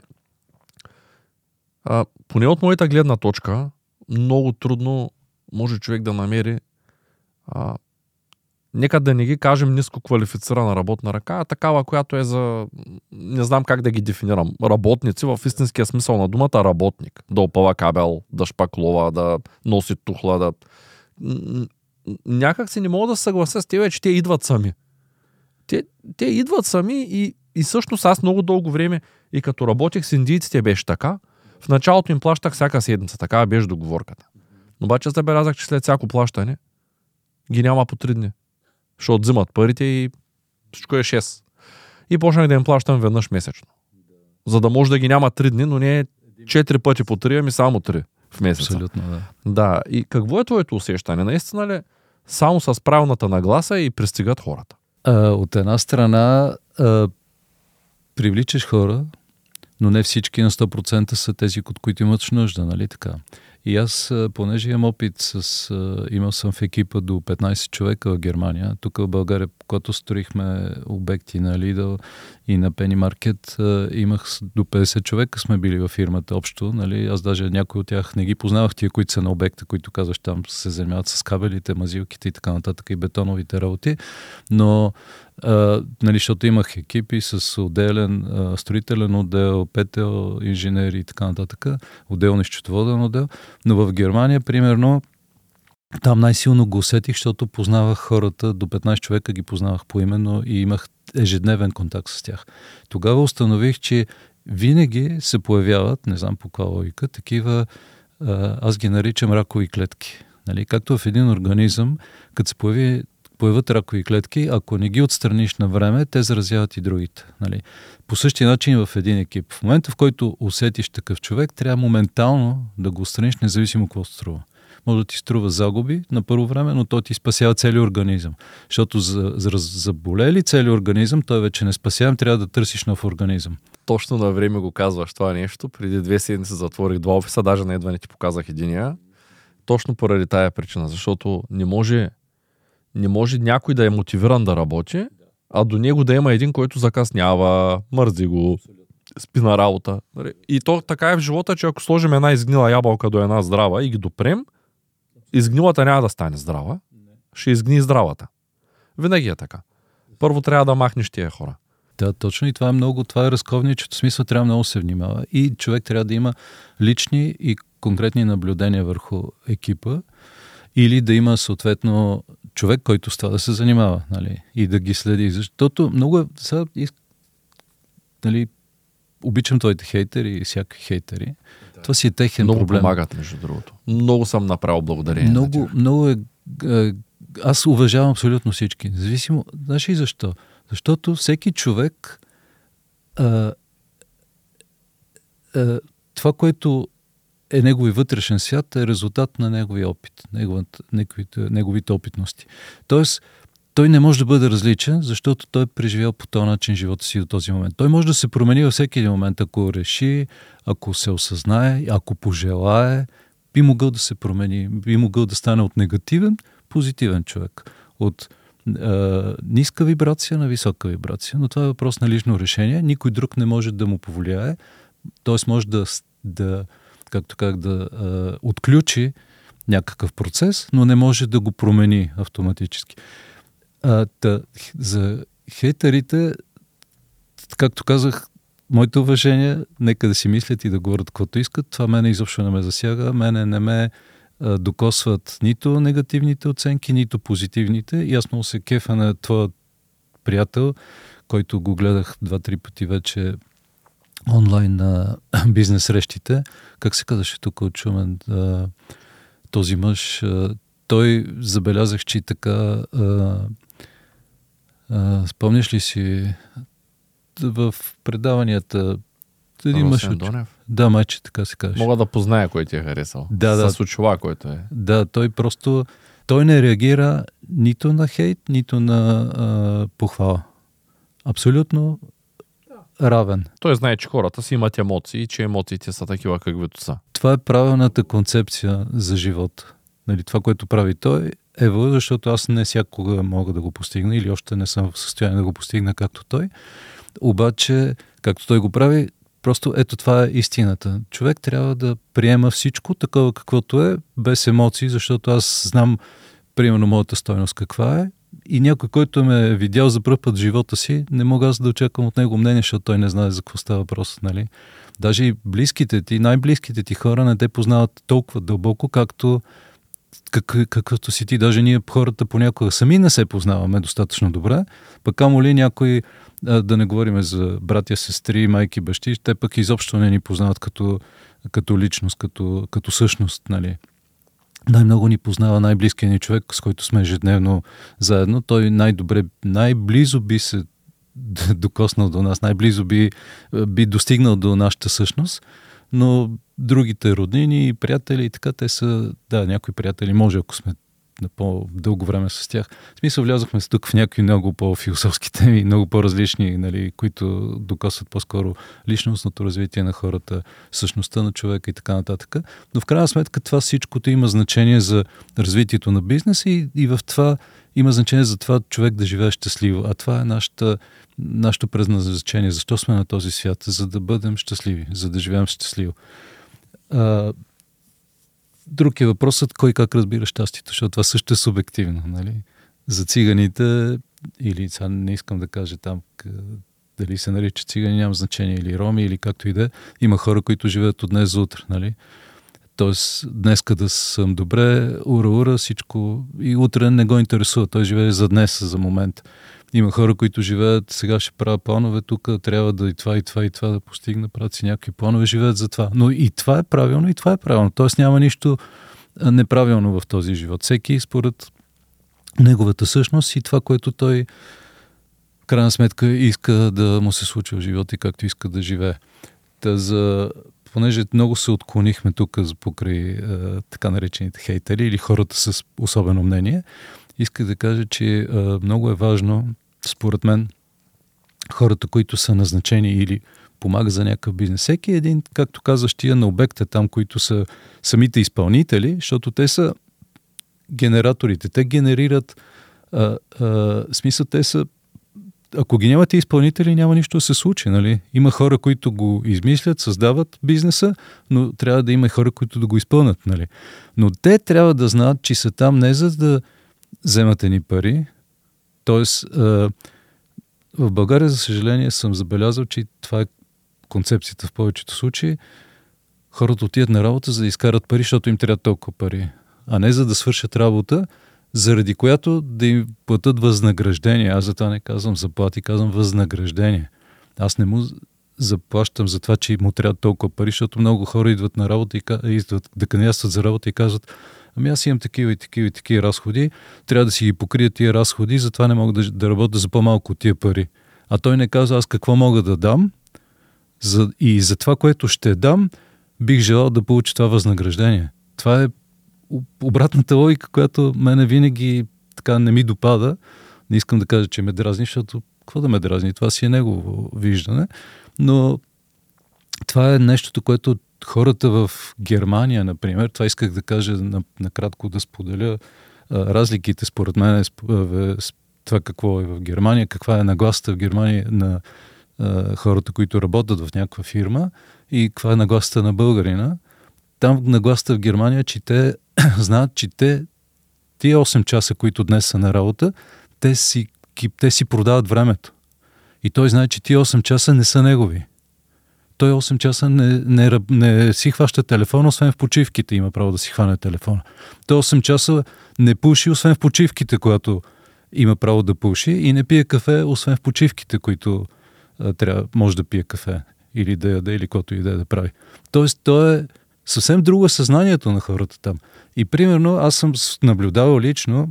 а, поне от моята гледна точка, много трудно може човек да намери а, нека да не ги кажем ниско квалифицирана работна ръка, а такава, която е за... Не знам как да ги дефинирам. Работници в истинския смисъл на думата работник. Да опъва кабел, да шпаклова, да носи тухла, да... Някак си не мога да се съглася с тебе, че те идват сами. Те, те идват сами и, и всъщност аз много дълго време и като работех с индийците беше така. В началото им плащах всяка седмица. Така беше договорката. Но обаче забелязах, че след всяко плащане ги няма по три дни. Защото взимат парите и всичко е шест. И почнах да им плащам веднъж месечно. За да може да ги няма три дни, но не четири пъти по три, ами само три в месеца. Абсолютно, да. Да. И какво е твоето усещане? Наистина ли само с правилната нагласа и пристигат хората? А, от една страна а, привличаш хора, но не всички на сто процента са тези, от които имат нужда, нали така? И аз, понеже имам опит с... Имал съм в екипа до петнайсет човека в Германия. Тук в България, когато строихме обекти на Lidl и на Penny Market, имах до петдесет човека сме били във фирмата общо. Нали? Аз даже някои от тях не ги познавах, тия, които са на обекта, които казваш там се занимават с кабелите, мазилките и така нататък и бетоновите работи. Но Uh, нали, защото имах екипи с отделен uh, строителен отдел, петел, инженери и така нататък, отделно счетоводен отдел. Но в Германия, примерно, там най-силно го усетих, защото познавах хората, до петнайсет човека ги познавах поименно и имах ежедневен контакт с тях. Тогава установих, че винаги се появяват, не знам по каква логика, такива, uh, аз ги наричам ракови клетки. Нали? Както в един организъм, като се появи появят ракови клетки, ако не ги отстраниш на време, те заразяват и другите. Нали? По същия начин в един екип. В момента, в който усетиш такъв човек, трябва моментално да го отстраниш, независимо какво струва. Може да ти струва загуби на първо време, но той ти спасява целият организъм. Защото за, за заболели целият организъм, той вече не спасявам, трябва да търсиш нов организъм. Точно на време го казваш това нещо. Преди две седмици затворих два офиса, даже на едва не ти показах единия. Точно поради тая причина, защото не може Не може някой да е мотивиран да работи, а до него да има един, който закъснява, мързи го, спи на работа. И то така е в живота, че ако сложим една изгнила ябълка до една здрава и ги допрем, изгнилата няма да стане здрава, ще изгни здравата. Винаги е така. Първо трябва да махнеш тия хора. Да, точно и това е много, това е разковничето, в смисъл трябва много се внимава и човек трябва да има лични и конкретни наблюдения върху екипа или да има съответно човек, който с това да се занимава, нали, и да ги следи. Защото много е... Сега, нали, обичам твоите хейтери и всякакви хейтери. Да. Това си е техен много проблем. Много помагат, между другото. Много съм направил благодарение много, на тях. Много е... Аз уважавам абсолютно всички. Независимо... Знаеш и защо? Защото всеки човек а, а, това, което е негови вътрешен свят, е резултат на неговия опит, неговите, неговите, неговите опитности. Тоест, той не може да бъде различен, защото той е преживял по този начин живота си до този момент. Той може да се промени във всеки един момент, ако реши, ако се осъзнае, ако пожелае, би могъл да се промени, би могъл да стане от негативен, позитивен човек. От е, ниска вибрация на висока вибрация. Но това е въпрос на лично решение. Никой друг не може да му повлияе. Т.е. може да, да както как да а, отключи някакъв процес, но не може да го промени автоматически. А, та, за хейтерите, както казах, моите уважения, нека да си мислят и да говорят каквото искат. Това мене изобщо не ме засяга. Мене не ме а, докосват нито негативните оценки, нито позитивните. Ясно се кефа на твоя приятел, който го гледах два-три пъти вече онлайн на бизнес срещите. Как се казваше тук от Шумен? А, този мъж, а, той забелязах, че така а, а, спомняш ли си в предаванията един мъж от... Да, майче, така се каже. Мога да позная кой ти е харесал. Да, да. С очила, който е. Да, той просто той не реагира нито на хейт, нито на а, похвала. Абсолютно равен. Той знае, че хората си имат емоции и че емоциите са такива, каквито са. Това е правилната концепция за живота. Нали, това, което прави той, е въл, защото аз не всякога мога да го постигна или още не съм в състояние да го постигна както той. Обаче, както той го прави, просто ето това е истината. Човек трябва да приема всичко такова каквото е, без емоции, защото аз знам примерно моята стойност каква е и някой, който ме е видял за пръв път в живота си, не мога аз да очаквам от него мнение, защото той не знае за какво става въпрос. Нали? Даже и близките ти, най-близките ти хора не те познават толкова дълбоко, както как, каквото си ти. Даже ние хората понякога сами не се познаваме достатъчно добре, пък амо ли някой, да не говорим за братя, сестри, майки, бащи, те пък изобщо не ни познават като, като личност, като, като същност. Нали? Най-много ни познава най-близкият ни човек, с който сме ежедневно заедно. Той най-добре, най-близо би се докоснал до нас, най-близо би, би достигнал до нашата същност, но другите роднини и приятели и така, те са, да, някои приятели може, ако сме на по-дълго време с тях. В смисъл, влязохме тук в някакви много по-философски теми, много по-различни, нали, които докосват по-скоро личностното развитие на хората, същността на човека и така нататък. Но в крайна сметка това всичкото има значение за развитието на бизнеса и, и в това има значение за това човек да живее щастливо. А това е нашата, нашето предназначение. Защо сме на този свят? За да бъдем щастливи, за да живеем щастливо. А, друг е въпросът кой как разбира щастието, защото това също е субективно. Нали? За циганите, или сега не искам да кажа там дали се нарича цигани, няма значение, или роми, или както и да е, има хора, които живеят от днес за утре. Нали? Тоест, днеска да съм добре, ура-ура, всичко, и утре не го интересува. Той живее за днес, за момент. Има хора, които живеят, сега ще правя планове, тук трябва да и това, и това, и това да постигна, правят си някакви планове, живеят за това. Но и това е правилно, и това е правилно. Тоест няма нищо неправилно в този живот. Всеки според неговата същност и това, което той в крайна сметка иска да му се случи в живота и както иска да живее. Та за... Понеже много се отклонихме тук покрай е, така наречените хейтери или хората с особено мнение, исках да кажа, че е, много е важно, според мен, хората, които са назначени или помагат за някакъв бизнес. Всеки един, както казваш, тия на обекта там, които са самите изпълнители, защото те са генераторите. Те генерират а, а, смисъл, те са ако ги нямате изпълнители, няма нищо да се случи. Нали? Има хора, които го измислят, създават бизнеса, но трябва да има хора, които да го изпълнят. Нали? Но те трябва да знаят, че са там не за да вземат едни пари. Тоест, а, в България, за съжаление, съм забелязал, че това е концепцията в повечето случаи. Хората отидат на работа, за да изкарат пари, защото им трябва толкова пари. А не за да свършат работа, заради която да им платят възнаграждение. Аз за това не казвам заплати, казвам възнаграждение. Аз не му заплащам за това, че му трябва толкова пари, защото много хора идват на работа и идват да кандидатстват за работа и казват: ами аз имам такива и такива и такива разходи, трябва да си ги покрия тия разходи, затова не мога да, да работя за по-малко от тия пари. А той не казва: аз какво мога да дам за, и за това, което ще дам, бих желал да получа това възнаграждение. Това е обратната логика, която мене винаги така не ми допада. Не искам да кажа, че ме дразни, защото какво да ме дразни? Това си е негово виждане. Но това е нещото, което хората в Германия, например, това исках да кажа накратко, да споделя разликите според мен с това какво е в Германия, каква е нагласата в Германия на хората, които работят в някаква фирма и каква е нагласата на българина. Там нагласата в Германия, че те знаят, че те тия осем часа, които днес са на работа, те си, те си продават времето. И той знае, че тия осем часа не са негови. Той осем часа не, не, не си хваща телефона, освен в почивките има право да си хване телефона. Той осем часа не пуши, освен в почивките, когато има право да пуши, и не пие кафе, освен в почивките, които а, трябва, може да пие кафе или да яде, или каквото и да, да прави. Тоест, той е съвсем друго съзнанието на хората там. И примерно аз съм наблюдавал лично,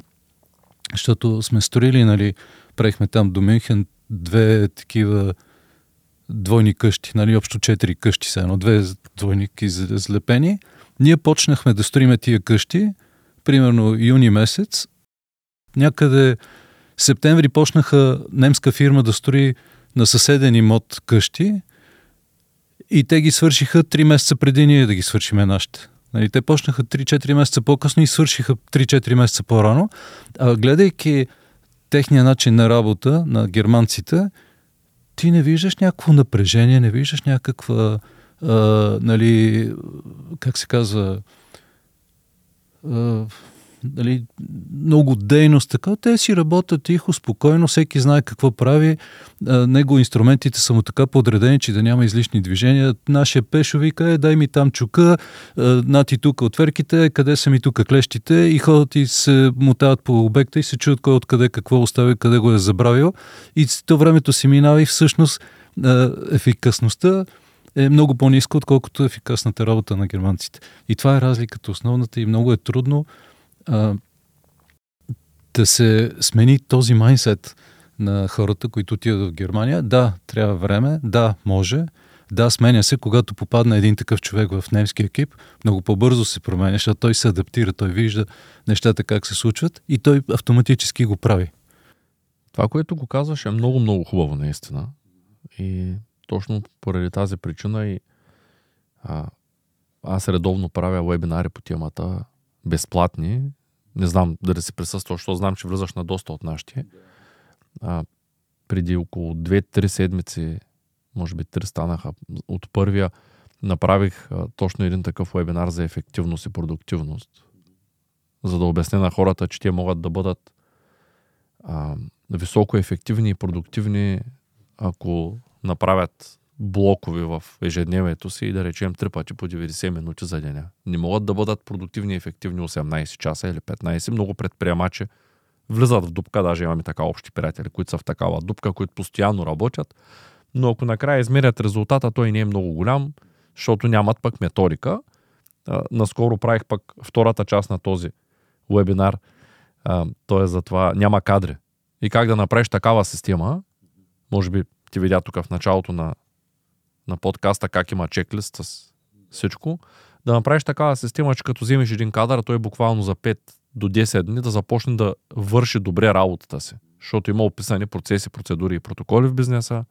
защото сме строили, нали, правихме там до Мюнхен две такива двойни къщи, нали, общо четири къщи са едно, две двойники злепени. Ние почнахме да строиме тия къщи, примерно юни месец. Някъде в септември почнаха немска фирма да строи на съседен имот къщи и те ги свършиха три месеца преди ние да ги свършиме нашите. Нали, те почнаха три-четири месеца по-късно и свършиха три-четири месеца по-рано. А гледайки техния начин на работа на германците, ти не виждаш някакво напрежение, не виждаш някаква, а, нали, как се казва, а, нали, много дейност, така. Те си работят тихо, спокойно, всеки знае какво прави. А, него инструментите са му така подредени, че да няма излишни движения. Нашия Пешо вика: е, дай ми там чука, а, нати тук отверките, къде са ми тук клещите, и ходят и се мотават по обекта и се чуят кой откъде какво остави, къде го е забравил. И то времето си минава и всъщност а, ефикасността е много по-ниска, отколкото ефикасната работа на германците. И това е разликата основната и много е трудно а, да се смени този майндсет на хората, които отидат в Германия. Да, трябва време, да, може, Да, сменя се, когато попадне един такъв човек в немски екип, много по-бързо се променя, защото той се адаптира, той вижда нещата как се случват и той автоматически го прави. Това, което го казваш, е много-много хубаво наистина. И точно поради тази причина и а, аз редовно правя вебинари по темата, безплатни. Не знам дали си присъствал, защото знам, че влизаш на доста от нашите. А, преди около две-три седмици, може би три станаха, от първия направих а, точно един такъв вебинар за ефективност и продуктивност. За да обясня на хората, че те могат да бъдат а, високо ефективни и продуктивни, ако направят блокове в ежедневието си и да речем три пъти по деветдесет минути за деня. Не могат да бъдат продуктивни и ефективни осемнайсет часа или петнайсет. Много предприемачи влизат в дупка, даже имаме така общи приятели, които са в такава дупка, които постоянно работят, но ако накрая измерят резултата, той не е много голям, защото нямат пък методика. А, наскоро правих пък втората част на този вебинар, а, то е за това няма кадри. И как да направиш такава система, може би ти видя тук в началото на, на подкаста как има чеклист с всичко, да направиш такава система, че като вземеш един кадър, той буквално за пет до десет дни да започне да върши добре работата си. Защото има описани процеси, процедури и протоколи в бизнеса.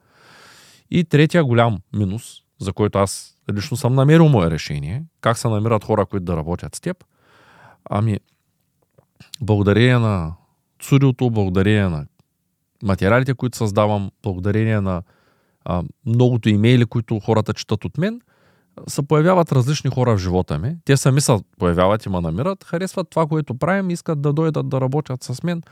И третия голям минус, за който аз лично съм намерил мое решение, как се намират хора, които да работят с теб, ами благодарение на студиото, благодарение на материалите, които създавам, благодарение на а, многото имейли, които хората четат от мен, се появяват различни хора в живота ми. Те сами се появяват и ме намират, харесват това, което правим, искат да дойдат да работят с мен,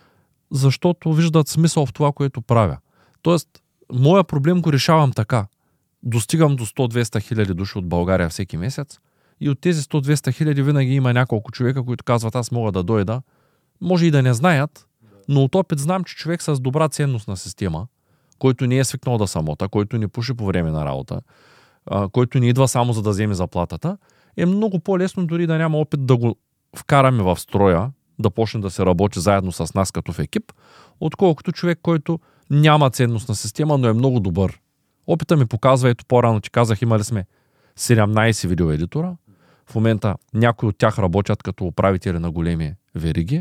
защото виждат смисъл в това, което правя. Тоест, моя проблем го решавам така. Достигам до сто-двеста хиляди души от България всеки месец и от тези сто-двеста хиляди винаги има няколко човека, които казват, аз мога да дойда. Може и да не знаят, но от опит знам, че човек с добра ценностна система, който не е свикнал да самота, който не пуши по време на работа, който не идва само за да вземе заплатата, е много по-лесно дори да няма опит да го вкараме в строя, да почне да се работи заедно с нас като в екип, отколкото човек, който няма ценностна система, но е много добър. Опита ми показва, ето по-рано ти казах, имали сме седемнайсет видеоедитора. В момента някои от тях работят като управители на големи вериги.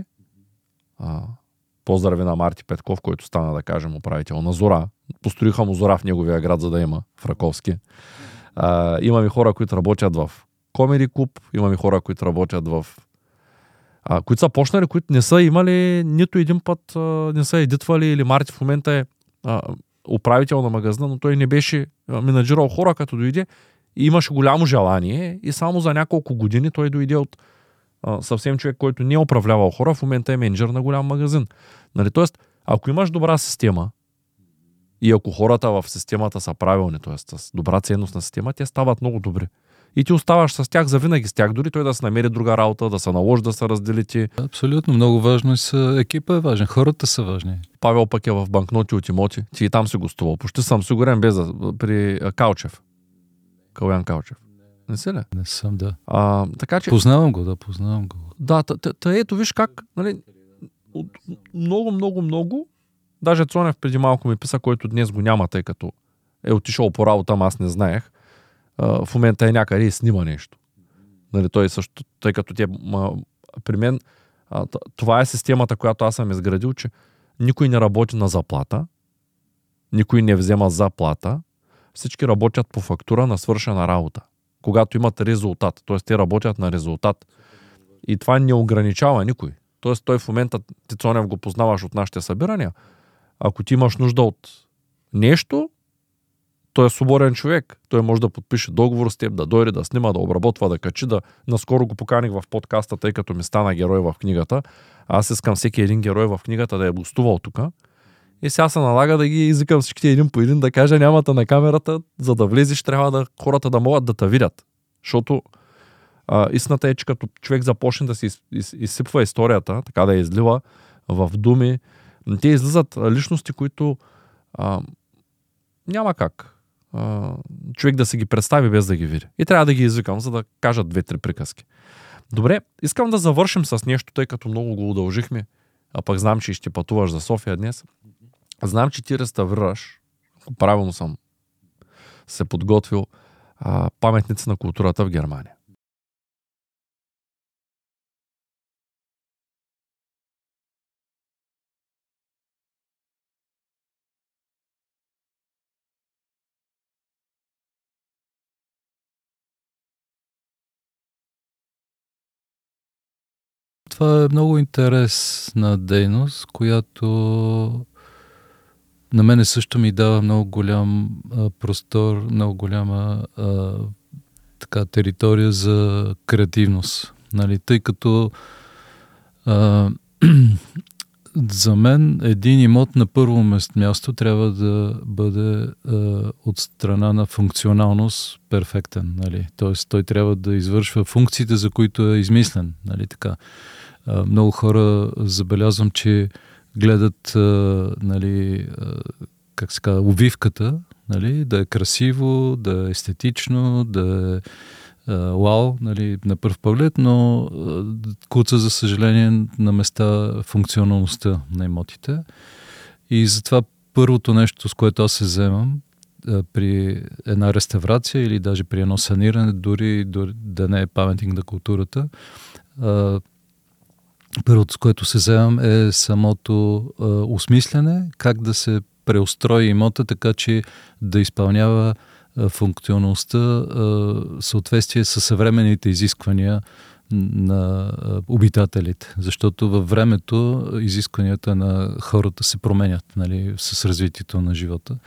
А, поздрави на Марти Петков, който стана, да кажем, управител на Зора. Построиха му Зора в неговия град, за да има в Раковски. А, имаме хора, които работят в Комеди клуб, имаме хора, които работят в а, които са почнали, които не са имали нито един път, а, не са едитвали, или Марти в момента е а, управител на магазина, но той не беше менеджирал хора, като дойде и имаше голямо желание и само за няколко години той дойде от а, съвсем човек, който не е управлявал хора, в момента е менеджер на голям магазин. Нали? Тоест, ако имаш добра система и ако хората в системата са правилни, т.е. с добра ценностна система, те стават много добри. И ти оставаш с тях завинаги с тях, дори той да се намери друга работа, да се наложи да се разделите. Абсолютно, много важно и са, екипа е важен, хората са важни. Павел пък е в банкноти от имоти, ти и там си гостувал. Почти съм сигурен без да, при Калчев. Калян Калчев. Не си ли? Не съм, да. А, така, че... Познавам го, да, познавам го. Да, та ето виж как, нали, много, много, много, даже Цонев преди малко ми писа, който днес го няма, тъй като е отишъл по работа, ама аз не знаех. Uh, в момента е някъде и снима нещо. Нали, той също, тъй като те, ма, при мен, а, това е системата, която аз съм изградил, че никой не работи на заплата, никой не взема заплата, всички работят по фактура на свършена работа. Когато имат резултат, т.е. те работят на резултат. И това не ограничава никой. Т.е. той в момента, ти Цонев го познаваш от нашите събирания, ако ти имаш нужда от нещо, той е свободен човек. Той може да подпише договор с теб, да дойде, да снима, да обработва, да качи, да... Наскоро го поканих в подкаста, тъй като ми стана герой в книгата. Аз искам всеки един герой в книгата да е гостувал тук. И сега се налага да ги изикам всичките един по един, да кажа нямате на камерата, за да влезеш, трябва да хората да могат да те видят. Защото а, истината е, че като човек започне да си из, из, изсипва историята, така да я излива в думи, те излизат личности, които а, няма как човек да се ги представи без да ги види. И трябва да ги извикам, за да кажат две-три приказки. Добре, искам да завършим с нещо, тъй като много го удължихме, а пък знам, че ще пътуваш за София днес. Знам, че ти реставрираш, ако правилно съм се подготвил а, паметници на културата в Германия. Това е много интересна дейност, която на мене също ми дава много голям а, простор, много голяма а, така, територия за креативност. Нали? Тъй като а, за мен един имот на първо място трябва да бъде а, от страна на функционалност перфектен. Нали? Тоест той трябва да извършва функциите, за които е измислен. Нали? Така. А, много хора забелязвам, че гледат а, нали, а, как се казва, увивката, нали? Да е красиво, да е естетично, да е вау, нали, на пръв поглед, но куца, за съжаление, на места функционалността на имотите. И затова първото нещо, с което аз се вземам а, при една реставрация или даже при едно саниране, дори, дори да не е паметник на културата, а, първото, с което се вземам, е самото а, осмислене, как да се преустрои имота, така че да изпълнява функционалността в съответствие с съвременните изисквания на обитателите. Защото във времето изискванията на хората се променят, нали, с развитието на живота.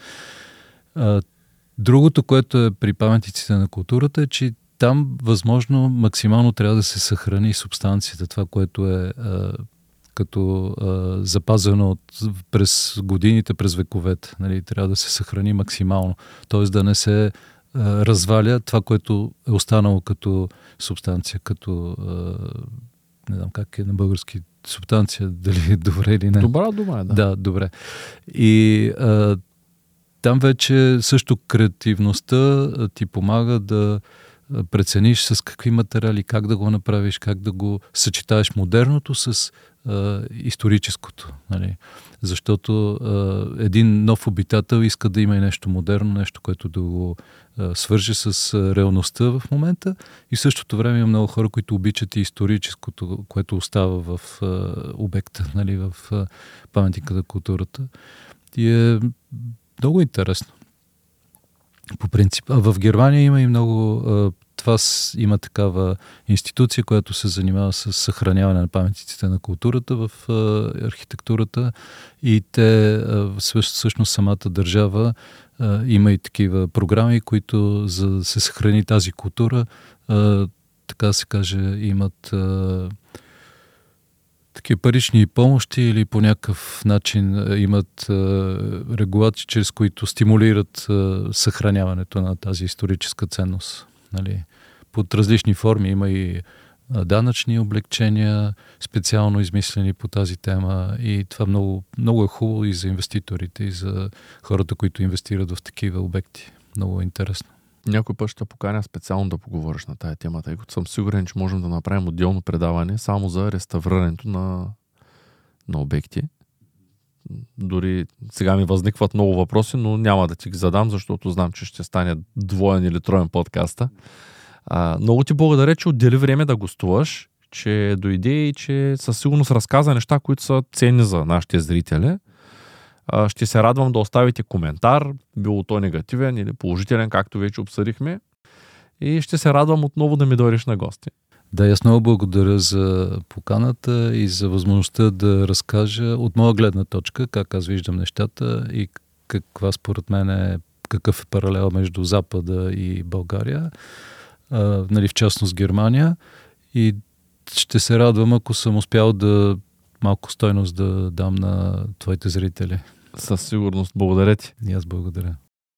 Другото, което е при паметниците на културата, е, че там възможно максимално трябва да се съхрани субстанцията, това, което е като а, запазено от, през годините, през вековете. Нали, трябва да се съхрани максимално. Тоест да не се а, разваля това, което е останало като субстанция, като а, не знам как е на български субстанция, дали е добре или не. Добра дума е, да. Да, добре. И а, там вече също креативността ти помага да прецениш с какви материали, как да го направиш, как да го съчетаеш модерното с а, историческото. Нали? Защото а, един нов обитател иска да има и нещо модерно, нещо, което да го а, свърже с а, реалността в момента, и в същото време има много хора, които обичат и историческото, което остава в а, обекта, нали? В а, паметника на културата. И е много интересно. По принцип. А в Германия има и много... Това има такава институция, която се занимава с съхраняване на паметниците на културата в архитектурата, и те, всъщност самата държава, има и такива програми, които, за да се съхрани тази култура, така се каже, имат такива парични помощи или по някакъв начин имат а, регулации, чрез които стимулират а, съхраняването на тази историческа ценност. Нали? Под различни форми има и а, данъчни облегчения, специално измислени по тази тема, и това много, много е хубаво и за инвеститорите, и за хората, които инвестират в такива обекти. Много е интересно. Някой път ще поканя специално да поговориш на тая тема, тъй като съм сигурен, че можем да направим отделно предаване само за реставрирането на, на обекти. Дори сега ми възникват много въпроси, но няма да ти ги задам, защото знам, че ще стане двоен или троен подкаста. А, много ти благодаря, че отдели време да гостуваш, че дойде и че със сигурност разказа неща, които са ценни за нашите зрители. Ще се радвам да оставите коментар, било то негативен или положителен, както вече обсъдихме. И ще се радвам отново да ми дойдеш на гости. Да, аз много благодаря за поканата и за възможността да разкажа от моя гледна точка, как аз виждам нещата и каква според мен е, какъв е паралел между Запада и България, а, нали, в частност Германия. И ще се радвам, ако съм успял да малко стойност да дам на твоите зрители. Със сигурност. Благодаря ти. И аз благодаря.